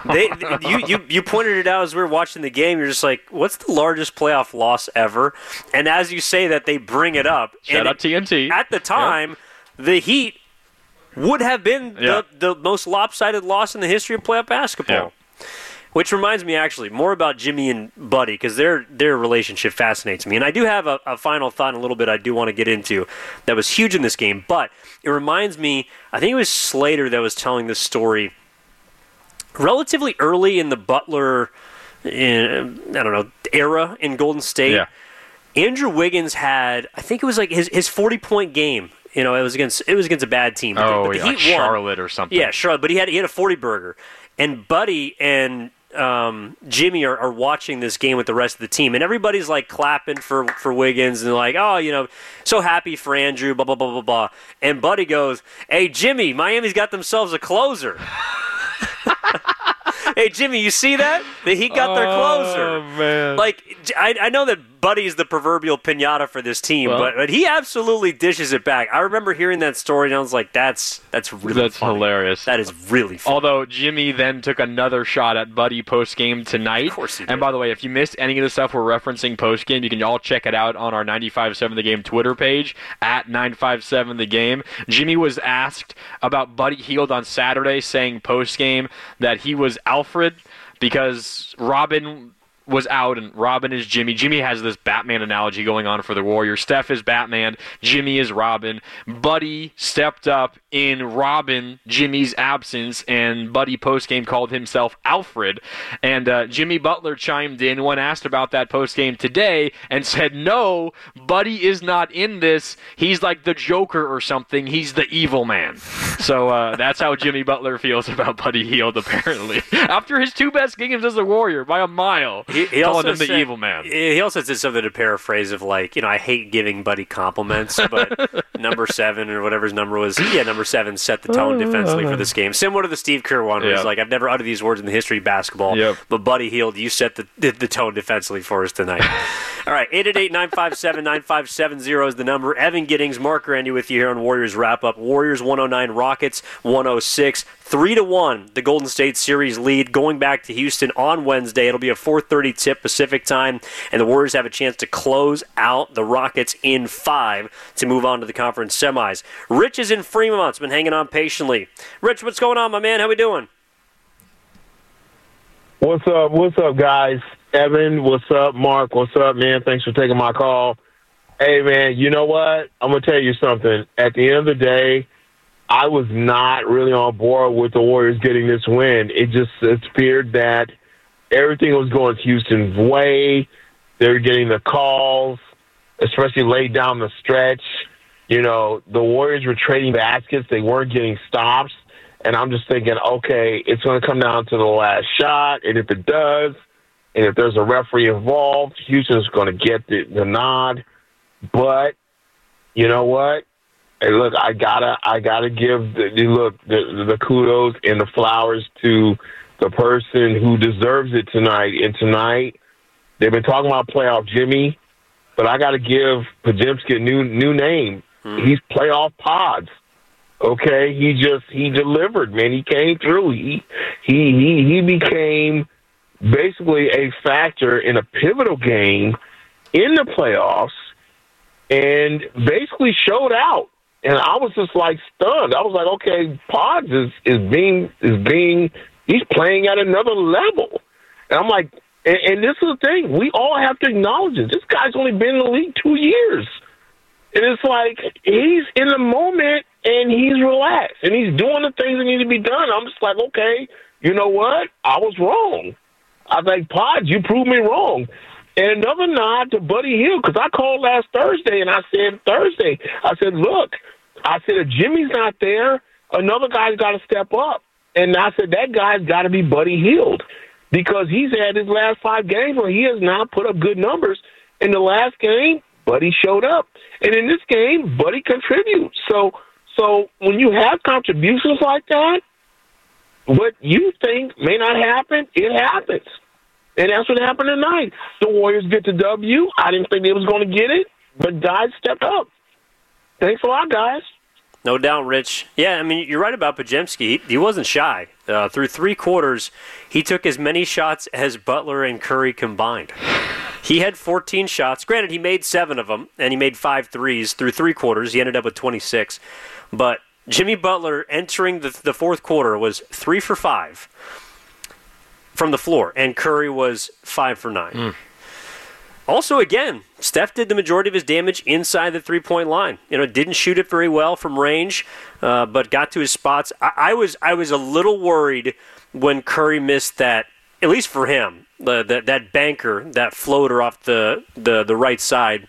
You pointed it out as we were watching the game. You're just like, what's the largest playoff loss ever? And as you say that, they bring it up. Shout out TNT. At the time, the Heat would have been the most lopsided loss in the history of playoff basketball. Yeah. Which reminds me, actually, more about Jimmy and Buddy, because their relationship fascinates me. And I do have a final thought in a little bit I do want to get into that was huge in this game. But it reminds me, I think it was Slater that was telling this story relatively early in the Butler, era in Golden State. Yeah. Andrew Wiggins had, I think it was like his 40-point game. It was against a bad team. But the Heat like Charlotte or something. Yeah, Charlotte. But he had a 40-burger. And Buddy and Jimmy are watching this game with the rest of the team, and everybody's like clapping for Wiggins and like, oh, so happy for Andrew, blah, blah, blah, blah, blah. And Buddy goes, "Hey, Jimmy, Miami's got themselves a closer." Hey, Jimmy, you see that? The Heat got their closer. Oh, man. Like, I know that Buddy's the proverbial pinata for this team, but he absolutely dishes it back. I remember hearing that story, and I was like, that's really funny. Hilarious. That is really funny. Although Jimmy then took another shot at Buddy post-game tonight. Of course he did. And by the way, if you missed any of the stuff we're referencing post-game, you can all check it out on our 95.7 The Game Twitter page, at 957 The Game. Jimmy was asked about Buddy Hield on Saturday, saying post-game that he was Alfred because Robin was out and Robin is Jimmy. Jimmy has this Batman analogy going on for the Warriors. Steph is Batman. Jimmy is Robin. Buddy stepped up in Robin, Jimmy's absence, and Buddy postgame called himself Alfred. And Jimmy Butler chimed in when asked about that postgame today and said, no, Buddy is not in this. He's like the Joker or something. He's the evil man. So that's how Jimmy Butler feels about Buddy Hield, apparently. After his 2 best games as a Warrior by a mile, he calling him the evil man. He also said something to paraphrase of like, I hate giving Buddy compliments, but number 7 or whatever his number was, number 7 set the tone defensively for this game. Similar to the Steve Kerr one, where he's like, I've never uttered these words in the history of basketball, but Buddy Hield, you set the tone defensively for us tonight. All right, 888-957-9570 is the number. Evan Giddings, Mark Randy with you here on Warriors Wrap-Up. Warriors 109, Rockets 106. 3-1, the Golden State Series lead going back to Houston on Wednesday. It'll be a 4:30 tip Pacific time, and the Warriors have a chance to close out the Rockets in 5 to move on to the conference semis. Rich is in Fremont's been hanging on patiently. Rich, what's going on, my man? How we doing? What's up? What's up, guys? Evan, what's up? Mark, what's up, man? Thanks for taking my call. Hey, man, you know what? I'm going to tell you something. At the end of the day, I was not really on board with the Warriors getting this win. It appeared that everything was going Houston's way. They were getting the calls, especially late down the stretch. The Warriors were trading baskets. They weren't getting stops. And I'm just thinking, okay, it's going to come down to the last shot. And if it does, and if there's a referee involved, Houston's going to get the nod. But you know what? Hey, look, I gotta give the kudos and the flowers to the person who deserves it tonight. And tonight, they've been talking about playoff Jimmy, but I gotta give Podziemski a new name. He's playoff Pods. Okay, he delivered, man. He came through. He became basically a factor in a pivotal game in the playoffs, and basically showed out. And I was just like stunned. I was like, okay, Pods is being he's playing at another level. And I'm like, and this is the thing, we all have to acknowledge it. This guy's only been in the league 2 years. And it's like he's in the moment and he's relaxed and he's doing the things that need to be done. I'm just like, okay, you know what? I was wrong. I was like, Pods, you proved me wrong. And another nod to Buddy Hield, because I called last Thursday and I said, look, if Jimmy's not there, another guy's got to step up. And I said, that guy's got to be Buddy Hield, because he's had his last 5 games where he has not put up good numbers. In the last game, Buddy showed up. And in this game, Buddy contributes. So when you have contributions like that, what you think may not happen, it happens. And that's what happened tonight. The Warriors get the W. I didn't think they was going to get it, but guys stepped up. Thanks a lot, guys. No doubt, Rich. Yeah, I mean, you're right about Podziemski. He wasn't shy. Through 3 quarters, he took as many shots as Butler and Curry combined. He had 14 shots. Granted, he made 7 of them, and he made 5 threes through 3 quarters. He ended up with 26. But Jimmy Butler entering the 4th quarter was 3 for 5 from the floor, and Curry was 5 for 9. Also, again, Steph did the majority of his damage inside the 3-point line. Didn't shoot it very well from range, but got to his spots. I was a little worried when Curry missed that, at least for him, that banker, that floater off the right side.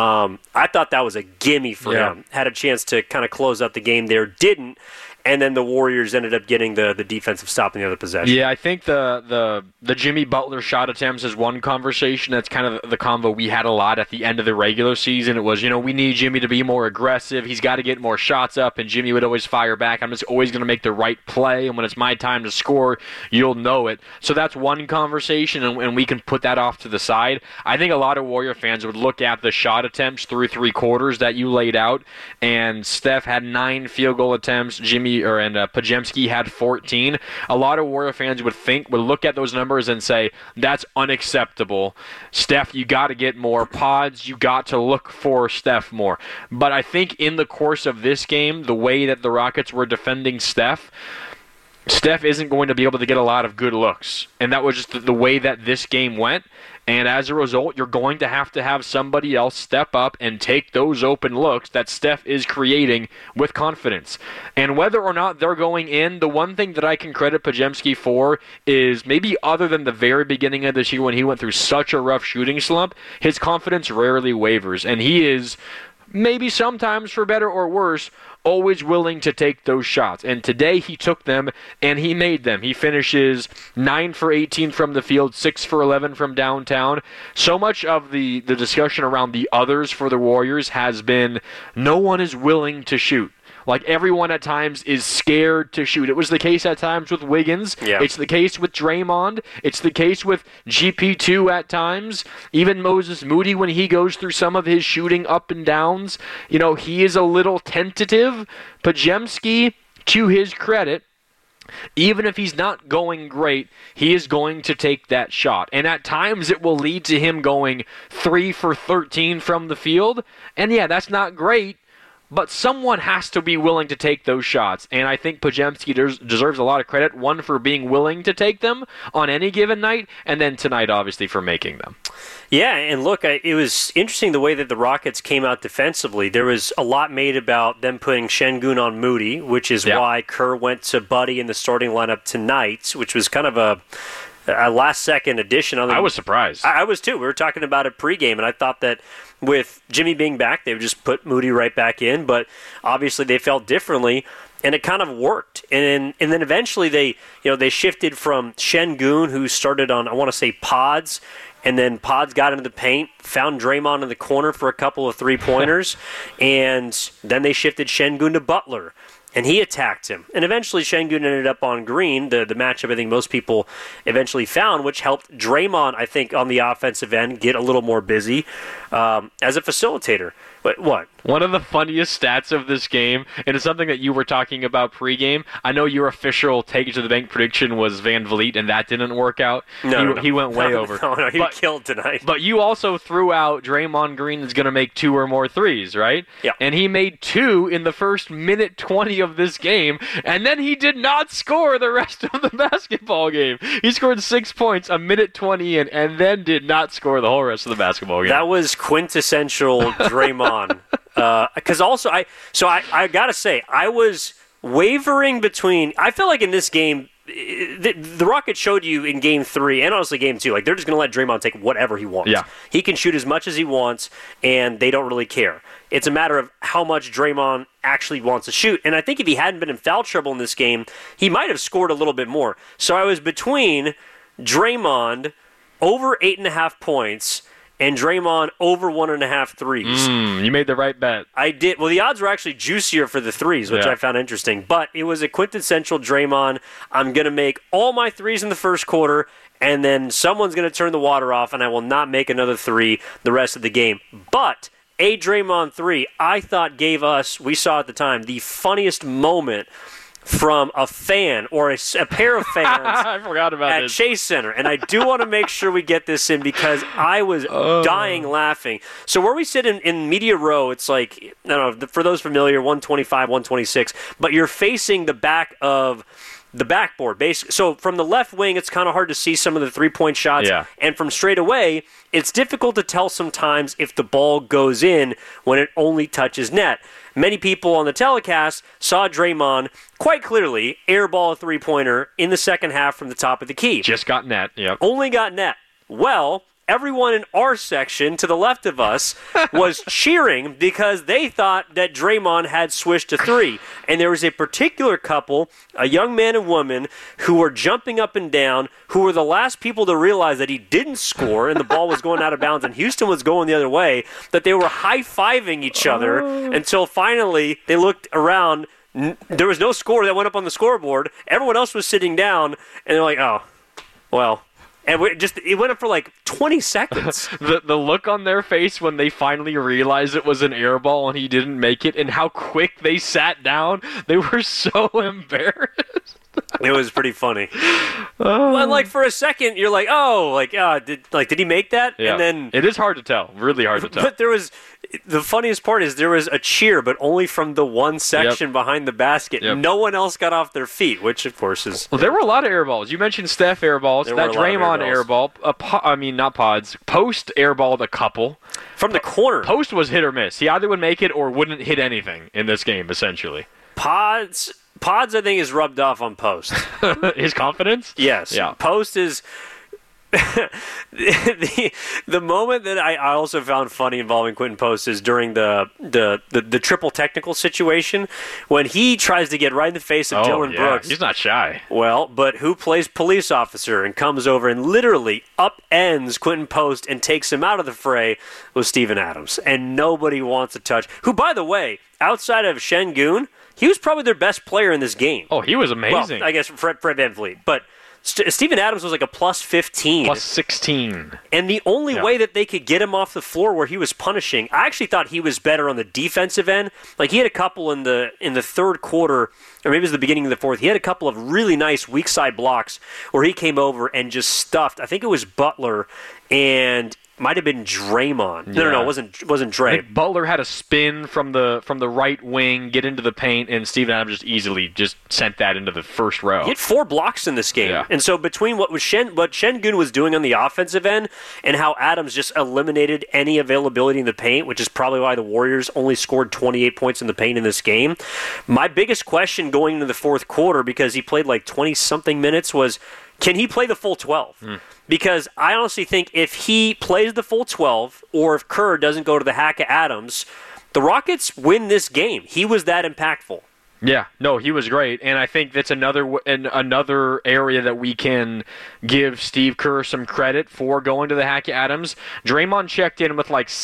I thought that was a gimme for him. Had a chance to kind of close out the game there. Didn't. And then the Warriors ended up getting the defensive stop in the other possession. Yeah, I think the Jimmy Butler shot attempts is one conversation. That's kind of the convo we had a lot at the end of the regular season. It was, we need Jimmy to be more aggressive. He's got to get more shots up, and Jimmy would always fire back. I'm just always going to make the right play, and when it's my time to score, you'll know it. So that's one conversation, and we can put that off to the side. I think a lot of Warrior fans would look at the shot attempts through 3 quarters that you laid out, and Steph had 9 field goal attempts. Podziemski had 14. A lot of Warrior fans would look at those numbers and say, that's unacceptable. Steph, you got to get more. Pods, you got to look for Steph more. But I think in the course of this game, the way that the Rockets were defending Steph, Steph isn't going to be able to get a lot of good looks. And that was just the way that this game went. And as a result, you're going to have somebody else step up and take those open looks that Steph is creating with confidence. And whether or not they're going in, the one thing that I can credit Podziemski for is maybe other than the very beginning of this year when he went through such a rough shooting slump, his confidence rarely wavers. And he is, maybe sometimes for better or worse, always willing to take those shots. And today he took them and he made them. He finishes 9 for 18 from the field, 6 for 11 from downtown. So much of the discussion around the others for the Warriors has been no one is willing to shoot. Like, everyone at times is scared to shoot. It was the case at times with Wiggins. Yeah. It's the case with Draymond. It's the case with GP2 at times. Even Moses Moody, when he goes through some of his shooting up and downs, he is a little tentative. Podziemski, to his credit, even if he's not going great, he is going to take that shot. And at times it will lead to him going 3 for 13 from the field. And yeah, that's not great. But someone has to be willing to take those shots, and I think Podziemski deserves a lot of credit, one, for being willing to take them on any given night, and then tonight, obviously, for making them. Yeah, and look, it was interesting the way that the Rockets came out defensively. There was a lot made about them putting Şengün on Moody, which is why Kerr went to Buddy in the starting lineup tonight, which was kind of a last-second addition. I was surprised. I was, too. We were talking about it pregame, and I thought that with Jimmy being back, they would just put Moody right back in, but obviously they felt differently, and it kind of worked. And then eventually they shifted from Şengün, who started on, I want to say, pods, and then Pods got into the paint, found Draymond in the corner for a couple of three-pointers, and then they shifted Şengün to Butler. And he attacked him. And eventually Şengün ended up on Green, the matchup I think most people eventually found, which helped Draymond, I think, on the offensive end get a little more busy as a facilitator. What? One of the funniest stats of this game, and it's something that you were talking about pregame. I know your official take it to the bank prediction was Van Vliet, and that didn't work out. No, he went way over. No, he killed tonight. But you also threw out Draymond Green is going to make 2 or more threes, right? Yeah. And he made 2 in the first minute 20 of this game, and then he did not score the rest of the basketball game. He scored 6 points a minute 20 in, and then did not score the whole rest of the basketball game. That was quintessential Draymond. Because also, I gotta say, I was wavering between. I feel like in this game, the Rockets showed you in Game 3 and honestly Game 2, like they're just gonna let Draymond take whatever he wants. Yeah. He can shoot as much as he wants, and they don't really care. It's a matter of how much Draymond actually wants to shoot. And I think if he hadn't been in foul trouble in this game, he might have scored a little bit more. So I was between Draymond over 8.5 points. And Draymond over 1.5 threes. You made the right bet. I did. Well, the odds were actually juicier for the threes, which I found interesting. But it was a quintessential Draymond. I'm going to make all my threes in the first quarter, and then someone's going to turn the water off, and I will not make another three the rest of the game. But a Draymond 3, I thought gave us, we saw at the time, the funniest moment from a fan or a pair of fans I forgot about at this. Chase Center. And I do want to make sure we get this in because I was dying laughing. So where we sit in Media Row, it's like, I don't know, for those familiar, 125, 126, but you're facing the back of the backboard. Basically. So from the left wing, it's kind of hard to see some of the three-point shots. Yeah. And from straight away, it's difficult to tell sometimes if the ball goes in when it only touches net. Many people on the telecast saw Draymond quite clearly airball a three-pointer in the second half from the top of the key. Just got net, yep. Only got net. Well, everyone in our section to the left of us was cheering because they thought that Draymond had swished to 3. And there was a particular couple, a young man and woman, who were jumping up and down, who were the last people to realize that he didn't score and the ball was going out of bounds and Houston was going the other way, that they were high-fiving each other until finally they looked around. There was no score that went up on the scoreboard. Everyone else was sitting down, and they're like, oh, well. And it went up for like 20 seconds. The look on their face when they finally realized it was an air ball and he didn't make it, and how quick they sat down, they were so embarrassed. It was pretty funny. And like for a second, you're like, oh, did he make that? Yeah. And then it is hard to tell, really hard to tell. But there was the funniest part is there was a cheer, but only from the one section behind the basket. No one else got off their feet, which, of course, is... Well, there were a lot of air balls. You mentioned Steph air balls. That Draymond air ball. Not pods. Post airballed a couple. From the corner. Post was hit or miss. He either would make it or wouldn't hit anything in this game, essentially. Pods, I think, is rubbed off on Post. His confidence? Yes. Yeah. Post is... the moment that I also found funny involving Quinton Post is during the triple technical situation when he tries to get right in the face of Dylan Brooks. He's not shy. Well, but who plays police officer and comes over and literally upends Quinton Post and takes him out of the fray with Steven Adams. And nobody wants to touch. Who, by the way, outside of Şengün, he was probably their best player in this game. Oh, he was amazing. Well, I guess Fred VanVleet. But Steven Adams was like a plus 15. Plus 16. And the only way that they could get him off the floor where he was punishing, I actually thought he was better on the defensive end. Like, he had a couple in the third quarter, or maybe it was the beginning of the fourth. He had a couple of really nice weak side blocks where he came over and just stuffed. I think it was Butler and... might have been Draymond. No, it wasn't Dre. I think Butler had a spin from the right wing, get into the paint, and Steven Adams just easily sent that into the first row. He had 4 blocks in this game. Yeah. And so between what Şengün was doing on the offensive end and how Adams just eliminated any availability in the paint, which is probably why the Warriors only scored 28 points in the paint in this game, my biggest question going into the fourth quarter, because he played like 20-something minutes, was, can he play the full 12? Because I honestly think if he plays the full 12, or if Kerr doesn't go to the hack at Adams, the Rockets win this game. He was that impactful. Yeah, no, he was great, and I think that's another area that we can give Steve Kerr some credit for going to the hack at Adams. Draymond checked in with like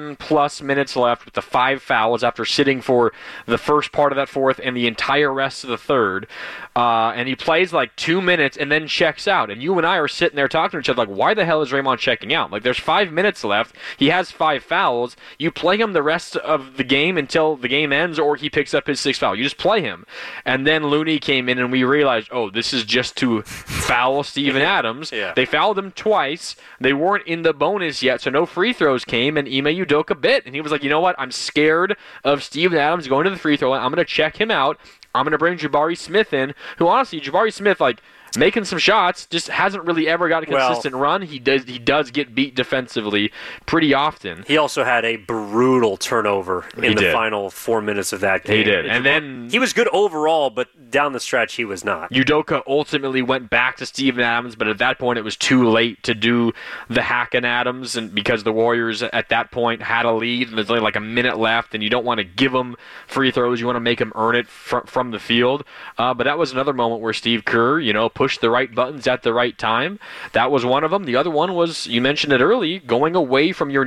7+ minutes left with the 5 fouls after sitting for the first part of that fourth and the entire rest of the third. And he plays like 2 minutes and then checks out. And you and I are sitting there talking to each other like, why the hell is Draymond checking out? Like, there's 5 minutes left. He has 5 fouls. You play him the rest of the game until the game ends, or he picks up his 6th foul. You just play him. And then Looney came in and we realized, oh, this is just to foul Steven Adams. Yeah. They fouled him twice. They weren't in the bonus yet, so no free throws came, and Ime Udoka bit. And he was like, you know what? I'm scared of Steven Adams going to the free throw line. I'm going to check him out. I'm going to bring Jabari Smith in, who honestly, Jabari Smith, like, making some shots, just hasn't really ever got a consistent run. He does get beat defensively pretty often. He also had a brutal turnover in the final 4 minutes of that game. He did. And then he was good overall, but down the stretch he was not. Udoka ultimately went back to Steven Adams, but at that point it was too late to do the hack and Adams, and because the Warriors at that point had a lead and there's only like a minute left, and you don't want to give them free throws, you want to make them earn it from the field. But that was another moment where Steve Kerr, pushed the right buttons at the right time. That was one of them. The other one was, you mentioned it early, going away from your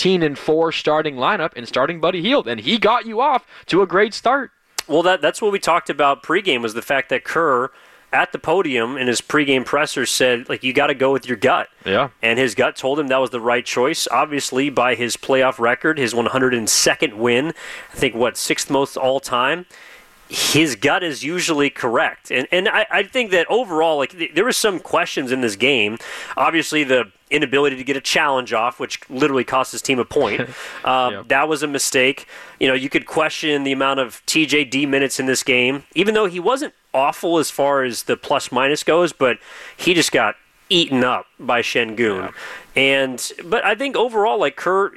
19-4 starting lineup and starting Buddy Hield, and he got you off to a great start. Well, that's what we talked about pregame, was the fact that Kerr at the podium in his pregame presser said, like, you got to go with your gut. Yeah. And his gut told him that was the right choice. Obviously, by his playoff record, his 102nd win, I think, 6th most all time, his gut is usually correct. And I think that overall, like, there were some questions in this game. Obviously, the inability to get a challenge off, which literally cost his team a point. That was a mistake. You could question the amount of TJD minutes in this game, even though he wasn't awful as far as the plus-minus goes, but he just got eaten up by Şengün. Yeah. But I think overall, like, Kerr,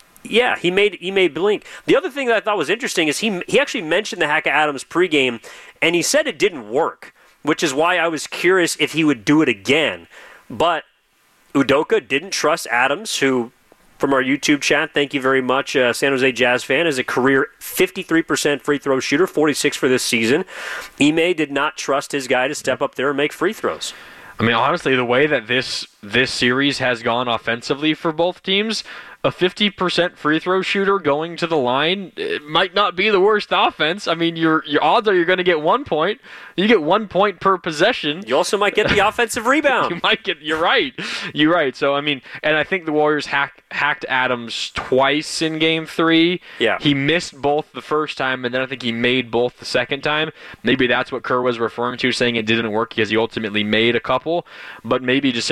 he made blink. The other thing that I thought was interesting is he actually mentioned the hack of Adams pregame, and he said it didn't work, which is why I was curious if he would do it again. But Udoka didn't trust Adams, who, from our YouTube chat, thank you very much, San Jose Jazz fan, is a career 53% free throw shooter, 46 for this season. Ime did not trust his guy to step up there and make free throws. I mean, honestly, the way that this series has gone offensively for both teams, a 50% free throw shooter going to the line, it might not be the worst offense. I mean, your odds are you're going to get 1 point. You get 1 point per possession. You also might get the offensive rebound. You're right. So, I mean, and I think the Warriors hacked Adams twice in Game 3. Yeah. He missed both the first time, and then I think he made both the second time. Maybe that's what Kerr was referring to, saying it didn't work because he ultimately made a couple, but maybe just simply because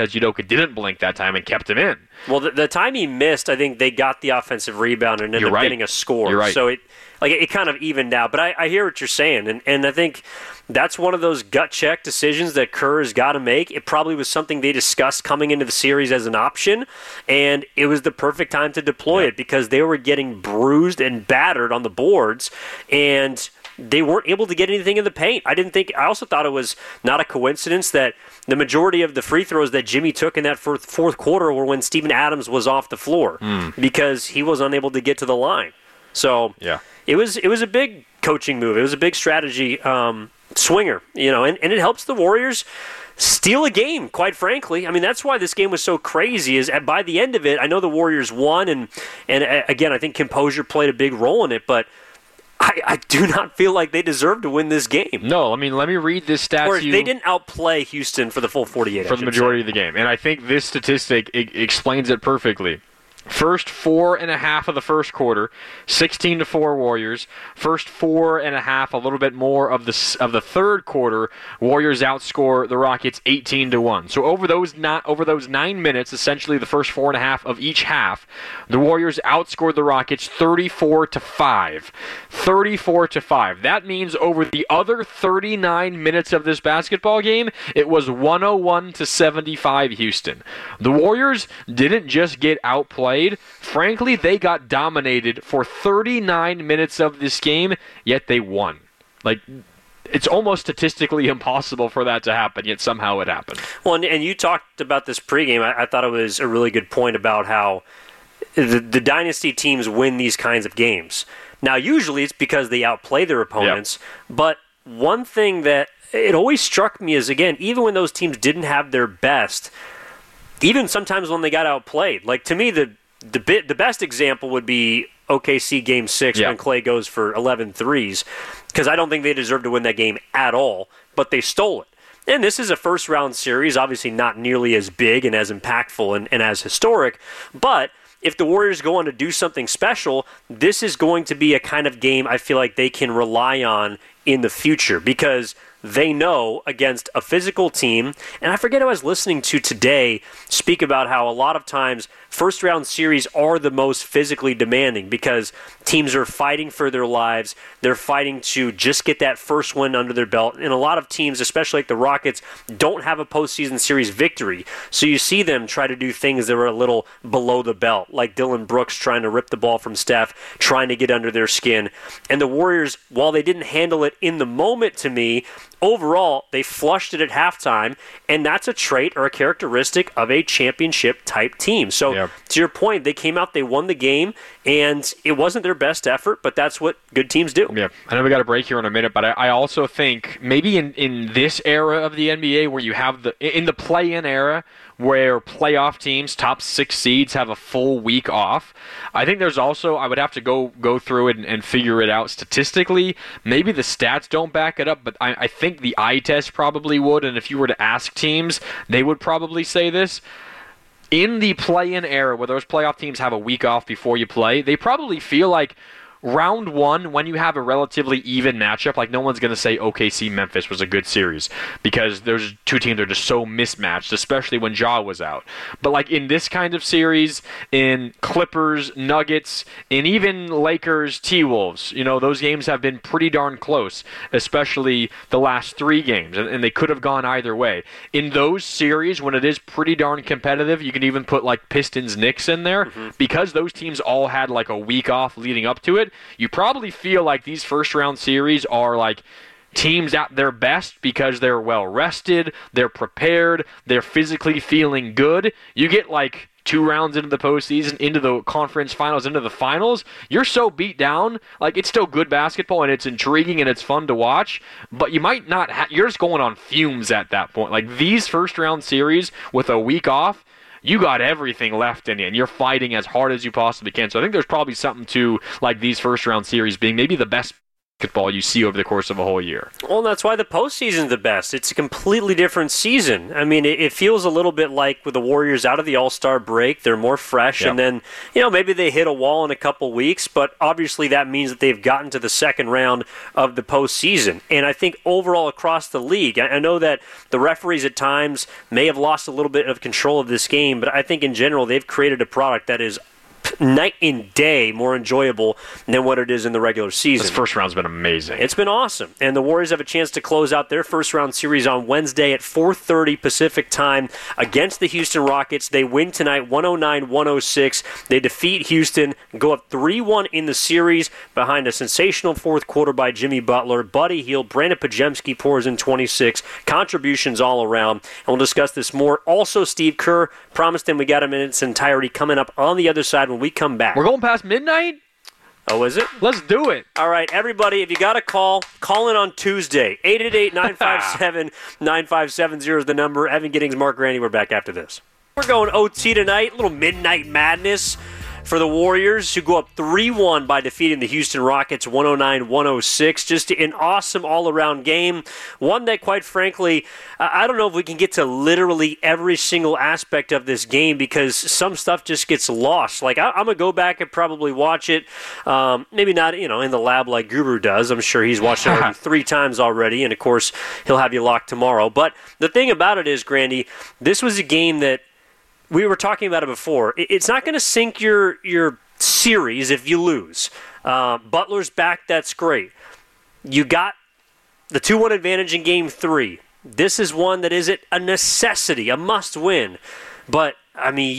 because Udoka didn't blink that time and kept him in. Well, the time he missed, I think they got the offensive rebound and ended up getting a score. You're right. So it kind of evened out. But I hear what you're saying, and I think that's one of those gut check decisions that Kerr has got to make. It probably was something they discussed coming into the series as an option, and it was the perfect time to deploy it because they were getting bruised and battered on the boards, and they weren't able to get anything in the paint. I also thought it was not a coincidence that the majority of the free throws that Jimmy took in that fourth quarter were when Steven Adams was off the floor because he was unable to get to the line. So it was a big coaching move. It was a big strategy swinger, and it helps the Warriors steal a game, quite frankly. I mean, that's why this game was so crazy, is by the end of it, I know the Warriors won, and again, I think composure played a big role in it, but I do not feel like they deserve to win this game. No, I mean, let me read this stat or to you. They didn't outplay Houston for the full 48. For the majority of the game. And I think this statistic explains it perfectly. First 4.5 of the first quarter, 16-4 Warriors. First 4.5, a little bit more of the third quarter, Warriors outscore the Rockets 18-1. So over those 9 minutes, essentially the first 4.5 of each half, the Warriors outscored the Rockets 34-5. 34-5. That means over the other 39 minutes of this basketball game, it was 101-75 Houston. The Warriors didn't just get outplayed. Frankly, they got dominated for 39 minutes of this game, yet they won. Like, it's almost statistically impossible for that to happen, yet somehow it happened. Well, and you talked about this pregame. I thought it was a really good point about how the dynasty teams win these kinds of games. Now, usually it's because they outplay their opponents, but one thing that it always struck me is, again, even when those teams didn't have their best, even sometimes when they got outplayed, like to me, the best example would be OKC Game 6 when Klay goes for 11 threes, because I don't think they deserved to win that game at all, but they stole it. And this is a first-round series, obviously not nearly as big and as impactful and as historic, but if the Warriors go on to do something special, this is going to be a kind of game I feel like they can rely on in the future, because they know against a physical team, and I forget who I was listening to today speak about how a lot of times first-round series are the most physically demanding because teams are fighting for their lives. They're fighting to just get that first win under their belt, and a lot of teams, especially like the Rockets, don't have a postseason series victory, so you see them try to do things that are a little below the belt, like Dylan Brooks trying to rip the ball from Steph, trying to get under their skin, and the Warriors, while they didn't handle it in the moment to me, overall, they flushed it at halftime, and that's a trait or a characteristic of a championship-type team. So, to your point, they came out, they won the game, and it wasn't their best effort, but that's what good teams do. Yeah, I know we got a break here in a minute, but I also think maybe in this era of the NBA where you have in the play-in era, where playoff teams, top 6 seeds, have a full week off. I think there's also, I would have to go through it and figure it out statistically. Maybe the stats don't back it up, but I think the eye test probably would, and if you were to ask teams, they would probably say this. In the play-in era, where those playoff teams have a week off before you play, they probably feel like round one, when you have a relatively even matchup, like no one's going to say OKC-Memphis was a good series because those two teams are just so mismatched, especially when Ja was out. But like in this kind of series, in Clippers, Nuggets, and even Lakers, T-Wolves, those games have been pretty darn close, especially the last 3 games, and they could have gone either way. In those series, when it is pretty darn competitive, you can even put like Pistons-Knicks in there, because those teams all had like a week off leading up to it. You probably feel like these first-round series are like teams at their best because they're well-rested, they're prepared, they're physically feeling good. You get like 2 rounds into the postseason, into the conference finals, into the finals, you're so beat down, like it's still good basketball and it's intriguing and it's fun to watch, but you might not you're just going on fumes at that point. Like these first-round series with a week off, you got everything left in you, and you're fighting as hard as you possibly can. So I think there's probably something to like these first-round series being maybe the best basketball you see over the course of a whole year. Well, that's why the postseason's the best. It's a completely different season. I mean, it feels a little bit like with the Warriors out of the All-Star break, they're more fresh, and then, maybe they hit a wall in a couple weeks, but obviously that means that they've gotten to the second round of the postseason. And I think overall across the league, I know that the referees at times may have lost a little bit of control of this game, but I think in general they've created a product that is night and day more enjoyable than what it is in the regular season. This first round's been amazing. It's been awesome. And the Warriors have a chance to close out their first round series on Wednesday at 4:30 Pacific time against the Houston Rockets. They win tonight 109-106. They defeat Houston, go up 3-1 in the series behind a sensational fourth quarter by Jimmy Butler. Buddy Hield, Brandon Pajemski pours in 26. Contributions all around. And we'll discuss this more. Also, Steve Kerr promised him we got him in its entirety coming up on the other side when we come back. We're going past midnight? Oh, is it? Let's do it. All right, everybody, if you got a call in on Tuesday. 888-957-9570 is the number. Evan Giddings, Mark Grandy, we're back after this. We're going OT tonight, a little midnight madness for the Warriors, who go up 3-1 by defeating the Houston Rockets 109-106. Just an awesome all-around game. One that, quite frankly, I don't know if we can get to literally every single aspect of this game because some stuff just gets lost. Like, I'm going to go back and probably watch it. Maybe not, in the lab like Guru does. I'm sure he's watched it already 3 times already, and, of course, he'll have you locked tomorrow. But the thing about it is, Grandy, this was a game that we were talking about it before. It's not going to sink your series if you lose. Butler's back, that's great. You got the 2-1 advantage in Game 3. This is one that isn't a necessity, a must-win. But, I mean,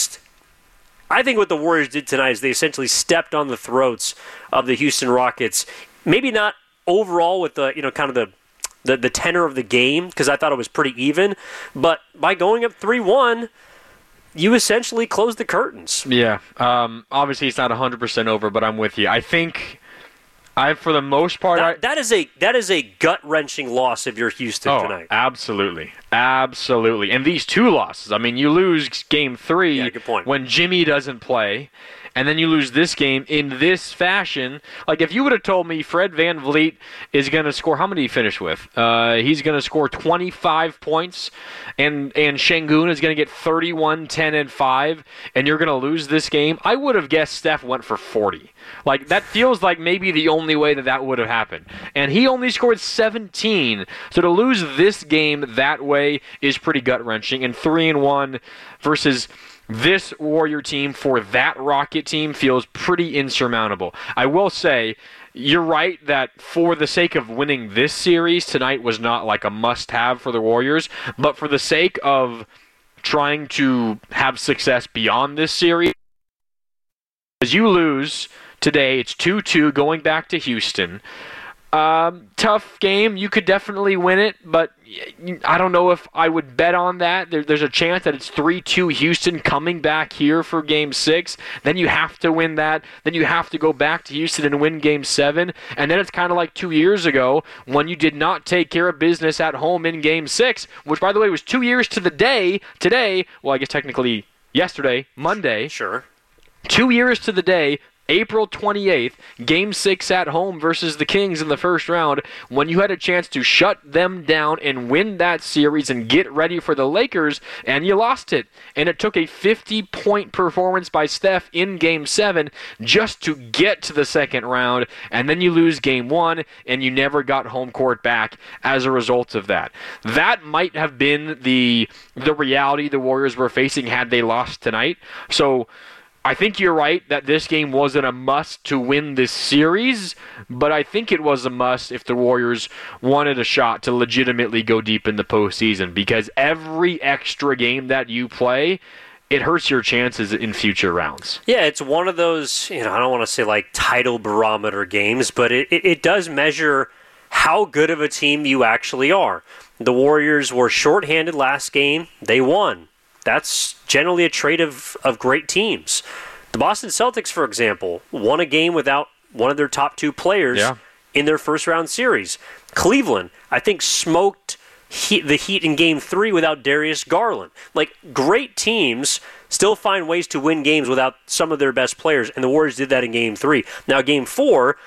I think what the Warriors did tonight is they essentially stepped on the throats of the Houston Rockets. Maybe not overall with the, kind of the tenor of the game, because I thought it was pretty even. But by going up 3-1, you essentially close the curtains. Yeah. Obviously, it's not 100% over, but I'm with you. I think, for the most part, that is a gut-wrenching loss if you're Houston tonight. Absolutely, absolutely. And these 2 losses. I mean, you lose Game 3 good point. When Jimmy doesn't play. And then you lose this game in this fashion. Like, if you would have told me Fred VanVleet is going to score, how many did he finish with? He's going to score 25 points, and Şengün is going to get 31, 10, and 5, and you're going to lose this game, I would have guessed Steph went for 40. Like, that feels like maybe the only way that would have happened. And he only scored 17. So to lose this game that way is pretty gut-wrenching. And 3-1 versus this Warrior team for that Rocket team feels pretty insurmountable. I will say, you're right that for the sake of winning this series, tonight was not like a must-have for the Warriors, but for the sake of trying to have success beyond this series, as you lose today, it's 2-2 going back to Houston. Tough game. You could definitely win it, but I don't know if I would bet on that. There's a chance that it's 3-2 Houston coming back here for Game 6. Then you have to win that. Then you have to go back to Houston and win Game 7. And then it's kind of like 2 years ago when you did not take care of business at home in Game 6, which, by the way, was 2 years to the day today. Well, I guess technically yesterday, Monday. Sure. 2 years to the day. April 28th, Game 6 at home versus the Kings in the first round, when you had a chance to shut them down and win that series and get ready for the Lakers, and you lost it. And it took a 50-point performance by Steph in Game 7 just to get to the second round, and then you lose Game 1, and you never got home court back as a result of that. That might have been the reality the Warriors were facing had they lost tonight. So I think you're right that this game wasn't a must to win this series, but I think it was a must if the Warriors wanted a shot to legitimately go deep in the postseason, because every extra game that you play, it hurts your chances in future rounds. Yeah, it's one of those, I don't want to say like title barometer games, but it does measure how good of a team you actually are. The Warriors were shorthanded last game. They won. That's generally a trait of great teams. The Boston Celtics, for example, won a game without one of their top 2 players in their first-round series. Cleveland, I think, smoked the Heat in Game 3 without Darius Garland. Like, great teams still find ways to win games without some of their best players, and the Warriors did that in Game 3. Now, Game 4,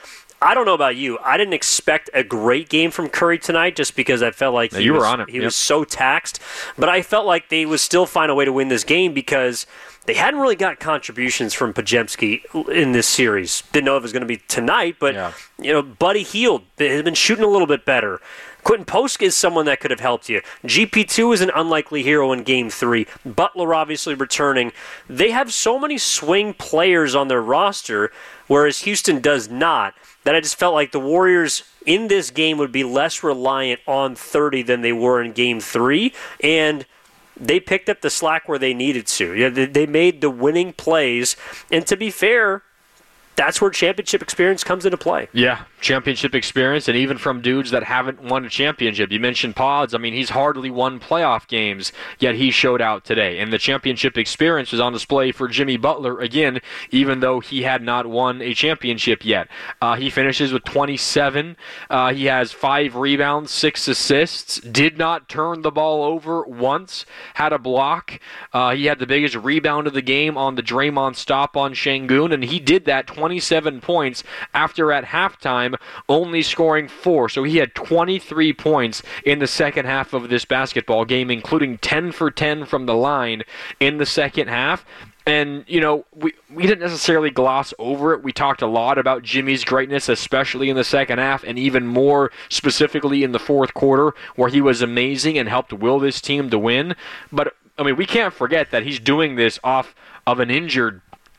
I don't know about you. I didn't expect a great game from Curry tonight just because I felt like he was so taxed. But I felt like they would still find a way to win this game because they hadn't really got contributions from Podziemski in this series. Didn't know if it was going to be tonight, but Buddy Hield has been shooting a little bit better. Quentin Poska is someone that could have helped you. GP2 is an unlikely hero in Game 3. Butler obviously returning. They have so many swing players on their roster, whereas Houston does not, that I just felt like the Warriors in this game would be less reliant on 30 than they were in Game 3, and they picked up the slack where they needed to. They made the winning plays, and to be fair, that's where championship experience comes into play. Yeah, championship experience, and even from dudes that haven't won a championship. You mentioned Pods. I mean, he's hardly won playoff games, yet he showed out today. And the championship experience is on display for Jimmy Butler, again, even though he had not won a championship yet. He finishes with 27. He has 5 rebounds, 6 assists, did not turn the ball over once, had a block. He had the biggest rebound of the game on the Draymond stop on Şengün, and he did that 27 points after at halftime only scoring 4. So he had 23 points in the second half of this basketball game, including 10 for 10 from the line in the second half. And, we didn't necessarily gloss over it. We talked a lot about Jimmy's greatness, especially in the second half, and even more specifically in the fourth quarter, where he was amazing and helped will this team to win. But, we can't forget that he's doing this off of an injured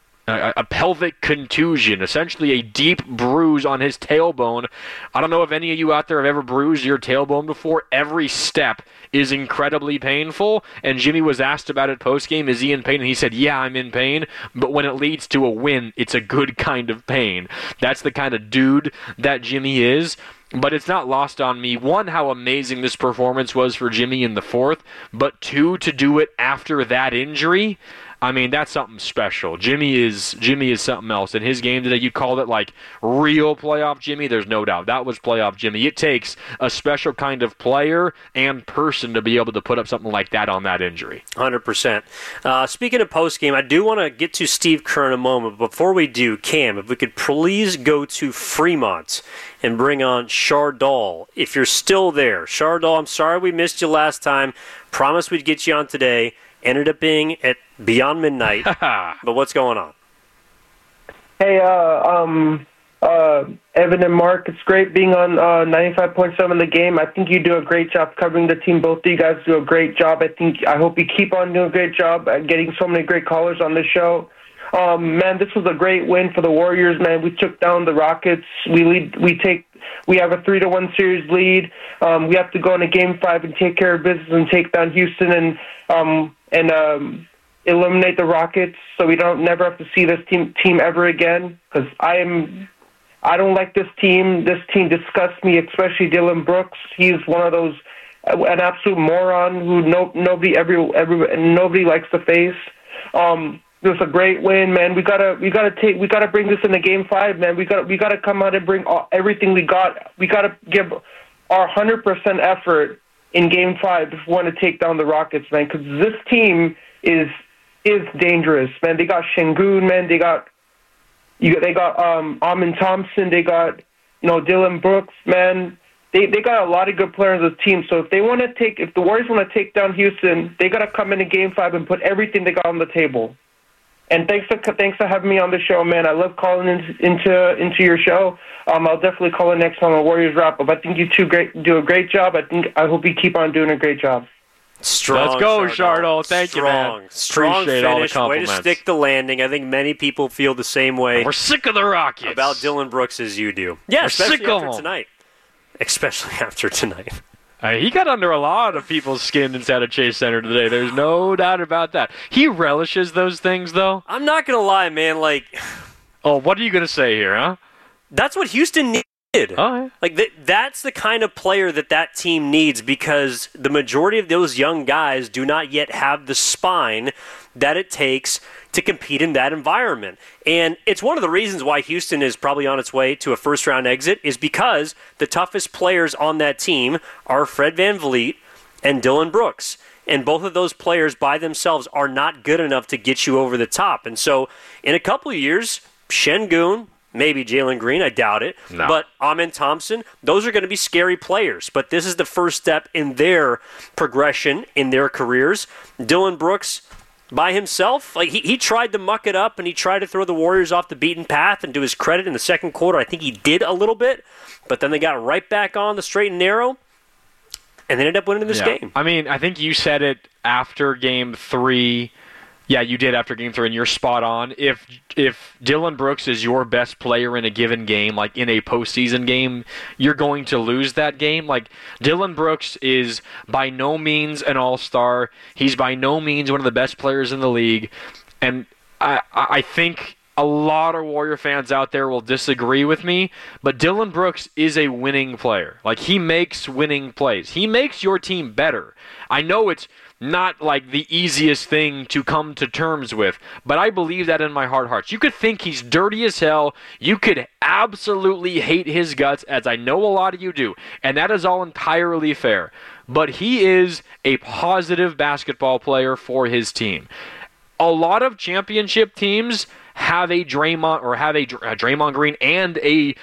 a pelvic contusion, essentially a deep bruise on his tailbone. I don't know if any of you out there have ever bruised your tailbone before. Every step is incredibly painful, and Jimmy was asked about it post-game, is he in pain? And he said, yeah, I'm in pain, but when it leads to a win, it's a good kind of pain. That's the kind of dude that Jimmy is. But it's not lost on me, 1, how amazing this performance was for Jimmy in the fourth, but 2, to do it after that injury. That's something special. Jimmy is something else. In his game today, you called it like real playoff Jimmy. There's no doubt. That was playoff Jimmy. It takes a special kind of player and person to be able to put up something like that on that injury. 100%. Speaking of postgame, I do want to get to Steve Kerr in a moment. But before we do, Cam, if we could please go to Fremont and bring on Shardul. If you're still there. Shardul, I'm sorry we missed you last time. Promised we'd get you on today. Ended up being at beyond midnight. But what's going on? Hey, Evan and Mark, it's great being on 95.7 The Game. I think you do a great job covering the team. Both of you guys do a great job. I hope you keep on doing a great job at getting so many great callers on this show. Man, this was a great win for the Warriors, man. We took down the Rockets. We have a 3-1 series lead. We have to go into Game 5 and take care of business and take down Houston and eliminate the Rockets, so we never have to see this team ever again. Because I don't like this team. This team disgusts me, especially Dylan Brooks. He's one of those an absolute moron who nobody likes to face. It was a great win, man. We gotta bring this into Game 5, man. We gotta come out and bring everything we got. We gotta give our 100% effort in Game 5 if we want to take down the Rockets, man. Because this team is dangerous, man. They got Şengün, man. They got Amin Thompson. They got Dylan Brooks, man. They got a lot of good players on the team. So if the Warriors want to take down Houston, they gotta come into Game 5 and put everything they got on the table. And thanks for having me on the show, man. I love calling into your show. I'll definitely call in next time on Warriors Wrap Up. I think you two do a great job. I hope you keep on doing a great job. Strong. Let's go, Shardul. Thank you, man. Strong Appreciate finish. all the compliments. Way to stick the landing. I think many people feel the same way. We're sick of the Rockets. About Dylan Brooks as you do. Yeah, We're especially sick of after them. tonight. Especially after tonight. He got under a lot of people's skin inside of Chase Center today. There's no doubt about that. He relishes those things, though. I'm not going to lie, man. Oh, what are you going to say here, huh? That's what Houston needed. Oh, yeah. That's the kind of player that team needs, because the majority of those young guys do not yet have the spine that it takes to compete in that environment. And it's one of the reasons why Houston is probably on its way to a first-round exit, is because the toughest players on that team are Fred VanVleet and Dylan Brooks. And both of those players by themselves are not good enough to get you over the top. And so in a couple of years, Şengün, maybe Jalen Green, I doubt it. No. But Amen Thompson, those are going to be scary players. But this is the first step in their progression in their careers. Dillon Brooks, by himself, like he tried to muck it up and he tried to throw the Warriors off the beaten path, and to his credit in the second quarter, I think he did a little bit, but then they got right back on the straight and narrow, and they ended up winning this game. I mean, I think you said it after Game 3. Yeah, you did after Game 3, and you're spot on. If Dillon Brooks is your best player in a given game, like in a postseason game, you're going to lose that game. Like, Dillon Brooks is by no means an all-star. He's by no means one of the best players in the league. And I think a lot of Warrior fans out there will disagree with me, but Dillon Brooks is a winning player. Like, he makes winning plays. He makes your team better. I know it's not like the easiest thing to come to terms with, but I believe that in my heart of hearts. You could think he's dirty as hell. You could absolutely hate his guts, as I know a lot of you do, and that is all entirely fair. But he is a positive basketball player for his team. A lot of championship teams have a Draymond or have a Draymond Green and a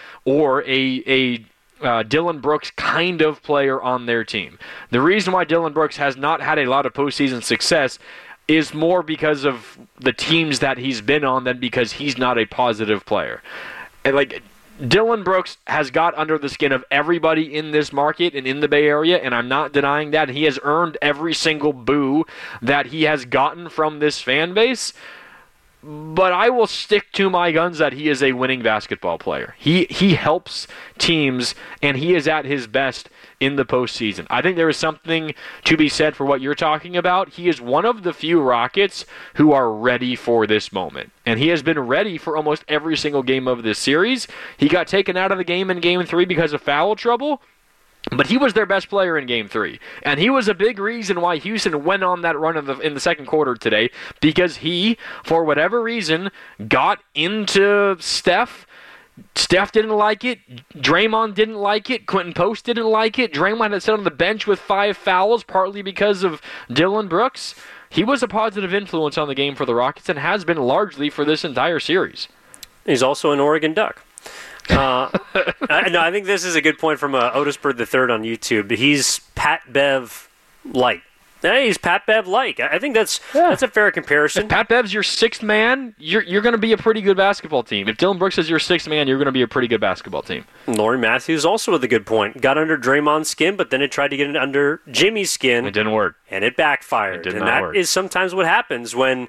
Dillon Brooks kind of player on their team. The reason why Dillon Brooks has not had a lot of postseason success is more because of the teams that he's been on than because he's not a positive player. And like, Dillon Brooks has got under the skin of everybody in this market and in the Bay Area, and I'm not denying that. He has earned every single boo that he has gotten from this fan base. But I will stick to my guns that he is a winning basketball player. He helps teams, and he is at his best in the postseason. I think there is something to be said for what you're talking about. He is one of the few Rockets who are ready for this moment. And he has been ready for almost every single game of this series. He got taken out of the game in Game 3 because of foul trouble. But he was their best player in Game 3. And he was a big reason why Houston went on that run in the second quarter today, because he, for whatever reason, got into Steph. Steph didn't like it. Draymond didn't like it. Quentin Post didn't like it. Draymond had sat on the bench with 5 fouls, partly because of Dillon Brooks. He was a positive influence on the game for the Rockets and has been largely for this entire series. He's also an Oregon Duck. I think this is a good point from Otisbird III on YouTube. He's Pat Bev light. He's Pat Bev like. I think that's a fair comparison. If Pat Bev's your sixth man, you're going to be a pretty good basketball team. If Dillon Brooks is your sixth man, you're going to be a pretty good basketball team. Laurie Matthews also with a good point. Got under Draymond's skin, but then it tried to get under Jimmy's skin. It didn't work. And it backfired. It did not not work. Is sometimes what happens when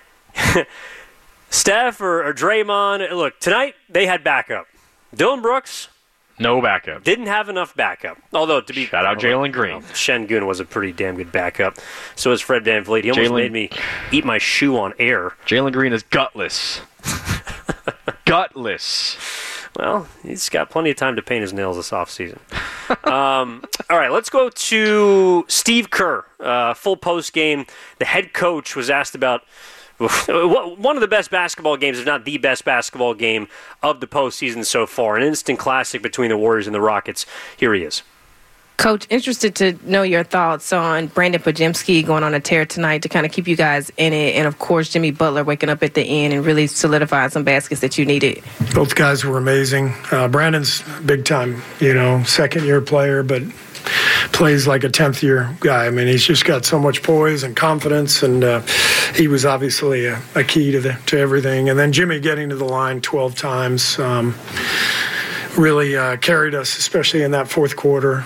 Steph or Draymond, look, tonight they had backup. Dillon Brooks, no backup. Didn't have enough backup. Although, to be shout out Jalen Green. Şengün was a pretty damn good backup. So is Fred VanVleet. He almost made me eat my shoe on air. Jalen Green is gutless. Gutless. Well, he's got plenty of time to paint his nails this offseason. All right, let's go to Steve Kerr. Full post game. The head coach was asked about one of the best basketball games, if not the best basketball game of the postseason so far. An instant classic between the Warriors and the Rockets. Here he is. Coach, interested to know your thoughts on Brandon Podziemski going on a tear tonight to kind of keep you guys in it. And, of course, Jimmy Butler waking up at the end and really solidifying some baskets that you needed. Both guys were amazing. Brandon's big time, second-year player, but plays like a 10th-year guy. I mean, he's just got so much poise and confidence, and he was obviously a key to everything. And then Jimmy getting to the line 12 times really carried us, especially in that fourth quarter.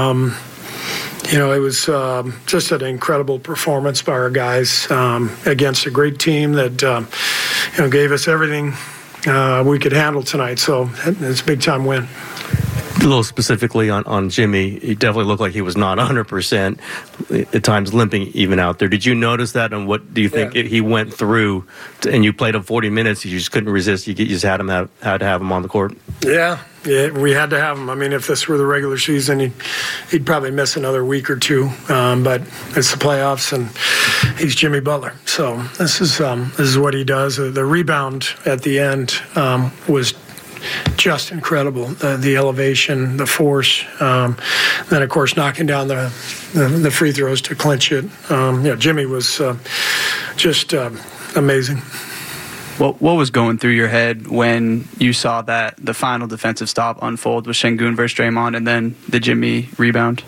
It was just an incredible performance by our guys against a great team that gave us everything we could handle tonight. So it's a big-time win. A little specifically on Jimmy, he definitely looked like he was not 100%, at times limping even out there. Did you notice that, and what do you think he went through? And you played him 40 minutes, you just couldn't resist. You just had to have him on the court. Yeah, we had to have him. I mean, if this were the regular season, he'd probably miss another week or two. But it's the playoffs, and he's Jimmy Butler. So this is what he does. The rebound at the end was just incredible. The elevation, the force, then of course knocking down the free throws to clinch it. Jimmy was just amazing. What was going through your head when you saw that the final defensive stop unfold with Şengün versus Draymond and then the Jimmy rebound?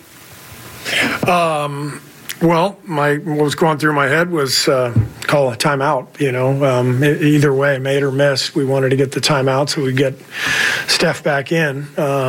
Well, what was going through my head was call a timeout. Either way, made or miss, we wanted to get the timeout so we get Steph back in.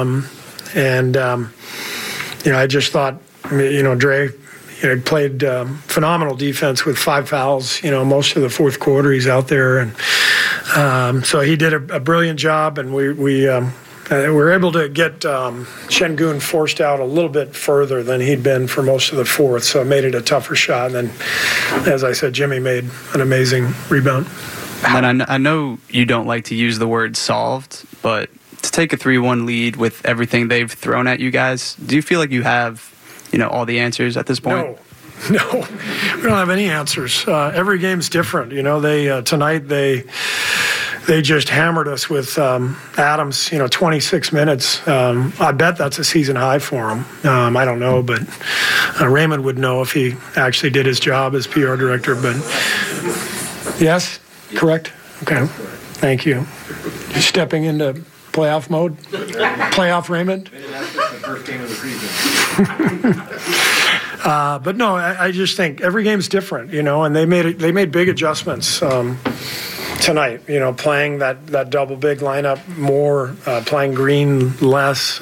I just thought, Dre, played phenomenal defense with 5 fouls. Most of the fourth quarter he's out there, and so he did a brilliant job, and we were able to get Şengün forced out a little bit further than he'd been for most of the fourth, so it made it a tougher shot. And then, as I said, Jimmy made an amazing rebound. And I know you don't like to use the word solved, but to take a 3-1 lead with everything they've thrown at you guys, do you feel like you have, all the answers at this point? No, we don't have any answers. Every game's different. Tonight they just hammered us with Adams, 26 minutes. I bet that's a season high for him. I don't know, but Raymond would know if he actually did his job as PR director. But yes, correct? Okay, thank you. You're stepping into playoff mode? Playoff Raymond? First game of the season. But no, I just think every game's different, and they made big adjustments tonight. Playing that double big lineup more, playing Green less.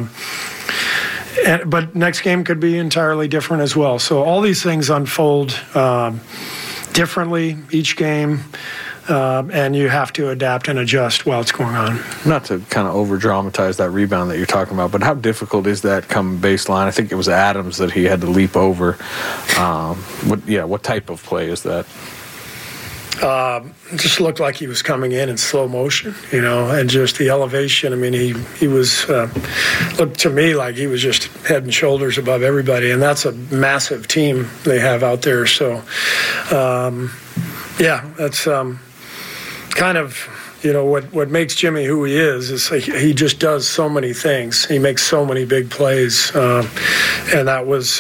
But next game could be entirely different as well. So all these things unfold differently each game. And you have to adapt and adjust while it's going on. Not to kind of over-dramatize that rebound that you're talking about, but how difficult is that come baseline? I think it was Adams that he had to leap over. What type of play is that? It just looked like he was coming in slow motion, and just the elevation. I mean, he was looked to me like he was just head and shoulders above everybody, and that's a massive team they have out there. So, that's kind of, what makes Jimmy who he is he just does so many things. He makes so many big plays, and that was,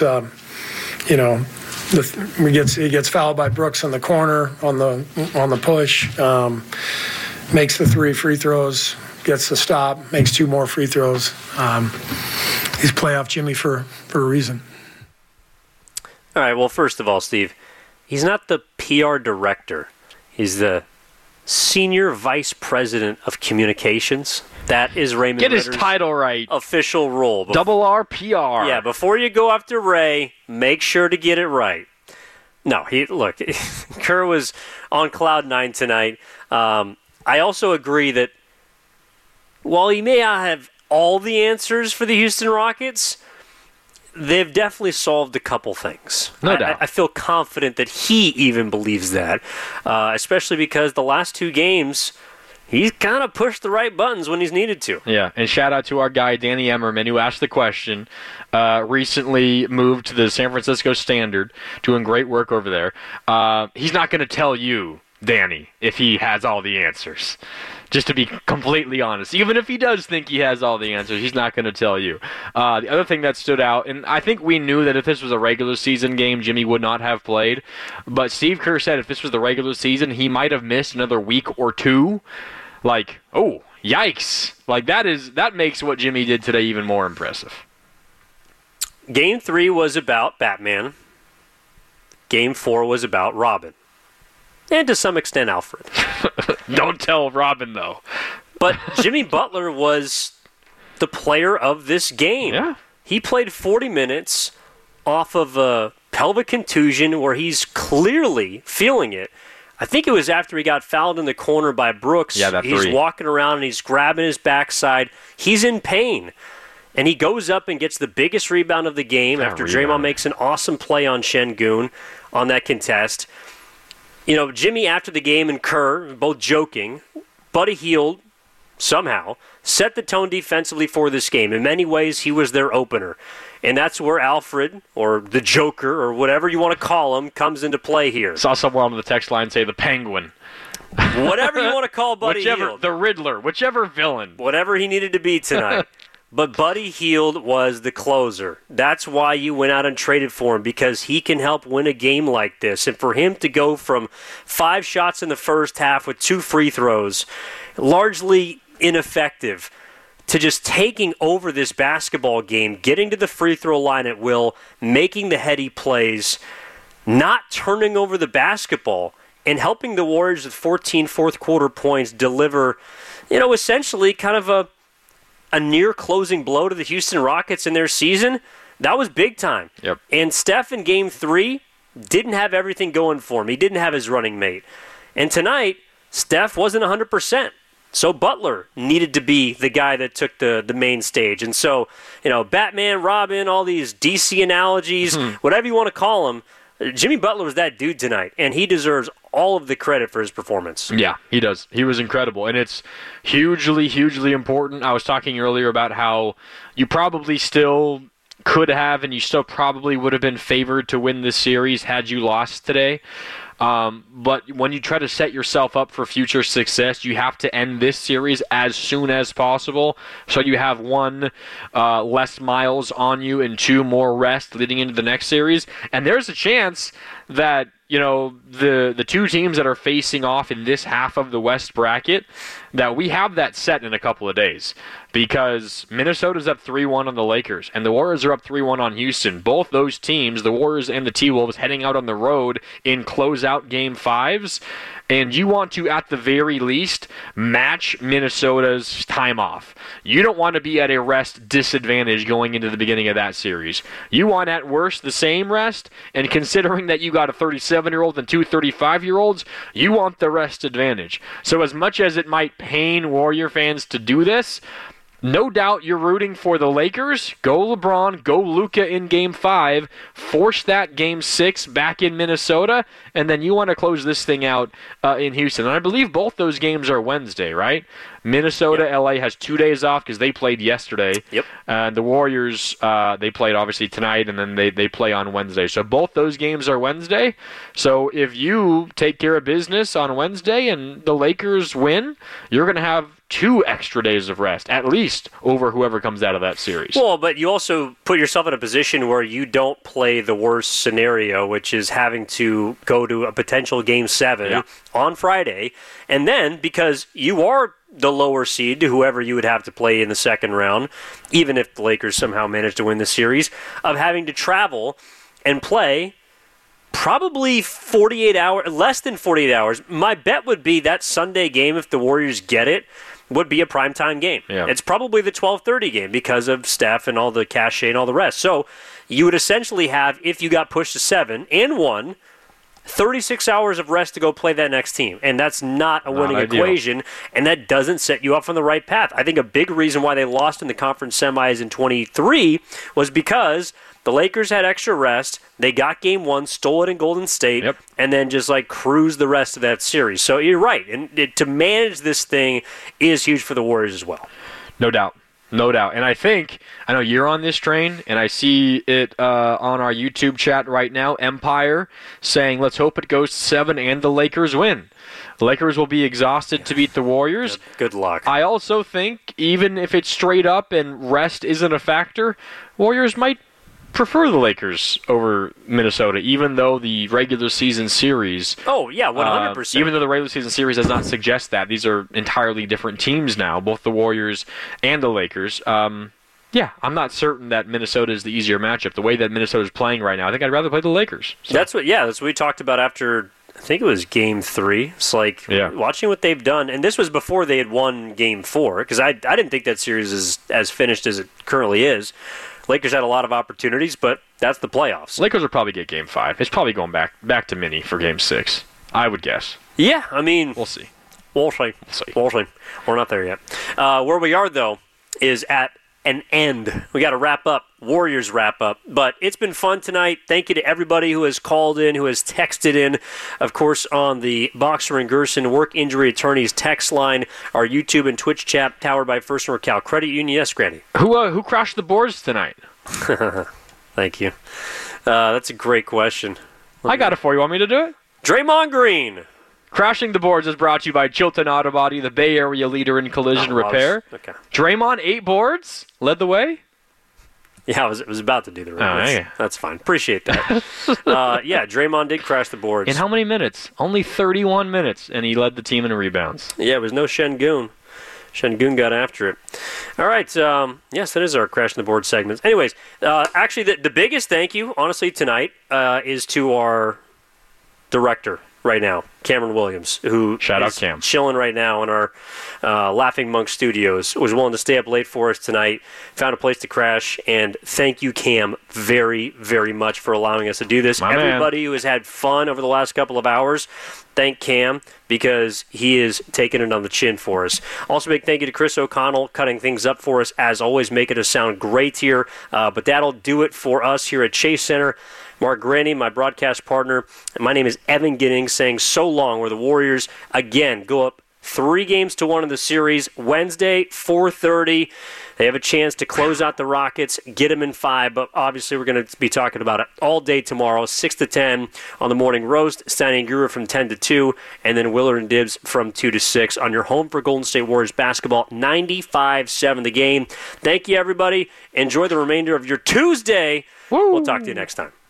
he gets fouled by Brooks in the corner on the push, makes the 3 free throws, gets the stop, makes 2 more free throws. He's playoff Jimmy for a reason. All right. Well, first of all, Steve, he's not the PR director. He's the Senior Vice President of Communications. That is Raymond Ritter's Ritter's title right. Official role. Double RPR. Yeah, before you go after Ray, make sure to get it right. No, Kerr was on cloud 9 tonight. I also agree that while he may not have all the answers for the Houston Rockets, they've definitely solved a couple things. No doubt. I feel confident that he even believes that, especially because the last 2 games, he's kind of pushed the right buttons when he's needed to. Yeah, and shout out to our guy, Danny Emmerman, who asked the question, recently moved to the San Francisco Standard, doing great work over there. He's not going to tell you, Danny, if he has all the answers. Just to be completely honest. Even if he does think he has all the answers, he's not going to tell you. The other thing that stood out, and I think we knew that if this was a regular season game, Jimmy would not have played. But Steve Kerr said if this was the regular season, he might have missed another week or 2. Like, oh, yikes. Like, that makes what Jimmy did today even more impressive. Game 3 was about Batman. Game 4 was about Robin. And to some extent, Alfred. Don't tell Robin, though. But Jimmy Butler was the player of this game. Yeah. He played 40 minutes off of a pelvic contusion where he's clearly feeling it. I think it was after he got fouled in the corner by Brooks. Yeah, that 3. He's walking around and he's grabbing his backside. He's in pain. And he goes up and gets the biggest rebound of the game after Draymond makes an awesome play on Şengün on that contest. Jimmy, after the game, and Kerr, both joking, Buddy Hield, somehow, set the tone defensively for this game. In many ways, he was their opener. And that's where Alfred, or the Joker, or whatever you want to call him, comes into play here. Saw someone on the text line say the Penguin. Whatever you want to call Buddy Hield. The Riddler, whichever villain. Whatever he needed to be tonight. But Buddy Hield was the closer. That's why you went out and traded for him, because he can help win a game like this. And for him to go from 5 shots in the first half with 2 free throws, largely ineffective, to just taking over this basketball game, getting to the free throw line at will, making the heady plays, not turning over the basketball, and helping the Warriors with 14 fourth-quarter points deliver, essentially kind of a near closing blow to the Houston Rockets in their season. That was big time. Yep. And Steph in Game 3 didn't have everything going for him. He didn't have his running mate. And tonight, Steph wasn't 100%. So Butler needed to be the guy that took the main stage. And so, Batman, Robin, all these DC analogies, whatever you want to call them, Jimmy Butler was that dude tonight, and he deserves all of the credit for his performance. Yeah, he does. He was incredible, and it's hugely, hugely important. I was talking earlier about how you probably still could have, and you still probably would have been favored to win this series had you lost today. But when you try to set yourself up for future success, you have to end this series as soon as possible, so you have 1 less miles on you and 2 more rest leading into the next series. And there's a chance that the 2 teams that are facing off in this half of the West bracket, that we have that set in a couple of days, because Minnesota's up 3-1 on the Lakers, and the Warriors are up 3-1 on Houston. Both those teams, the Warriors and the T-Wolves, heading out on the road in closeout Game 5s, and you want to, at the very least, match Minnesota's time off. You don't want to be at a rest disadvantage going into the beginning of that series. You want, at worst, the same rest, and considering that you got a 37-year-old and 2 35-year-olds, you want the rest advantage. So as much as it might pain Warrior fans to do this, no doubt you're rooting for the Lakers. Go LeBron, go Luka in Game 5, force that Game 6 back in Minnesota, and then you want to close this thing out in Houston. And I believe both those games are Wednesday, right? Minnesota, yep. LA has 2 days off because they played yesterday. Yep. And the Warriors, they played obviously tonight, and then they play on Wednesday. So both those games are Wednesday. So if you take care of business on Wednesday and the Lakers win, you're going to have 2 extra days of rest, at least, over whoever comes out of that series. Well, but you also put yourself in a position where you don't play the worst scenario, which is having to go to a potential Game 7 on Friday. And then, because you are the lower seed to whoever you would have to play in the second round, even if the Lakers somehow manage to win the series, of having to travel and play probably 48 hours, less than 48 hours. My bet would be that Sunday game, if the Warriors get it, would be a primetime game. Yeah. It's probably the 12:30 game because of Steph and all the cachet and all the rest. So you would essentially have, if you got pushed to 7 and 1, 36 hours of rest to go play that next team. And that's not a winning equation, and that doesn't set you up on the right path. I think a big reason why they lost in the conference semis in 23 was because the Lakers had extra rest. They got Game 1, stole it in Golden State, and then just cruised the rest of that series. So you're right. And to manage this thing is huge for the Warriors as well. No doubt. No doubt. And I know you're on this train, and I see it on our YouTube chat right now, Empire, saying, let's hope it goes to 7 and the Lakers win. The Lakers will be exhausted to beat the Warriors. Good luck. I also think, even if it's straight up and rest isn't a factor, Warriors might prefer the Lakers over Minnesota, even though the regular season series... Oh, yeah, 100%. Even though the regular season series does not suggest that. These are entirely different teams now, both the Warriors and the Lakers. I'm not certain that Minnesota is the easier matchup. The way that Minnesota is playing right now, I think I'd rather play the Lakers. So. That's what we talked about after, I think it was Game 3. It's watching what they've done, and this was before they had won Game 4, because I didn't think that series is as finished as it currently is. Lakers had a lot of opportunities, but that's the playoffs. Lakers will probably get Game 5. It's probably going back to Minnie for Game 6, I would guess. Yeah, I mean... We'll see. We'll see. We're not there yet. Where we are, though, is at an end. We got to wrap up. Warriors wrap up. But it's been fun tonight. Thank you to everybody who has called in, who has texted in. Of course, on the Boxer and Gerson Work Injury Attorneys text line, our YouTube and Twitch chat powered by First NorCal Credit Union. Yes, Granny. Who crashed the boards tonight? Thank you. That's a great question. I got it for you. Want me to do it? Draymond Green. Crashing the Boards is brought to you by Chilton Auto Body, the Bay Area leader in collision repair. Okay. Draymond, 8 boards, led the way. Yeah, I was about to do the Oh, yeah. That's fine. Appreciate that. Yeah, Draymond did crash the boards. In how many minutes? Only 31 minutes, and he led the team in rebounds. Yeah, it was no Şengün. Şengün got after it. All right. Yes, that is our Crashing the Board segments. Anyways, actually, the biggest thank you, honestly, tonight is to our director right now, Cameron Williams, who Shout out is Cam. chilling right now in our Laughing Monk studios, was willing to stay up late for us tonight, found a place to crash, and thank you, Cam, very, very much for allowing us to do this. My man. Everybody who has had fun over the last couple of hours, thank Cam, because he is taking it on the chin for us. Also, big thank you to Chris O'Connell, cutting things up for us, as always, making us sound great here. But that'll do it for us here at Chase Center. Mark Graney, my broadcast partner. My name is Evan Giddings, saying so long, where the Warriors, again, go up 3-1 in the series. Wednesday, 4:30. They have a chance to close out the Rockets, get them in 5, but obviously we're going to be talking about it all day tomorrow, 6 to 10 on the Morning Roast, Stanley and Guru from 10 to 2, and then Willard and Dibbs from 2 to 6 on your home for Golden State Warriors basketball, 95-7 the game. Thank you, everybody. Enjoy the remainder of your Tuesday. We'll talk to you next time.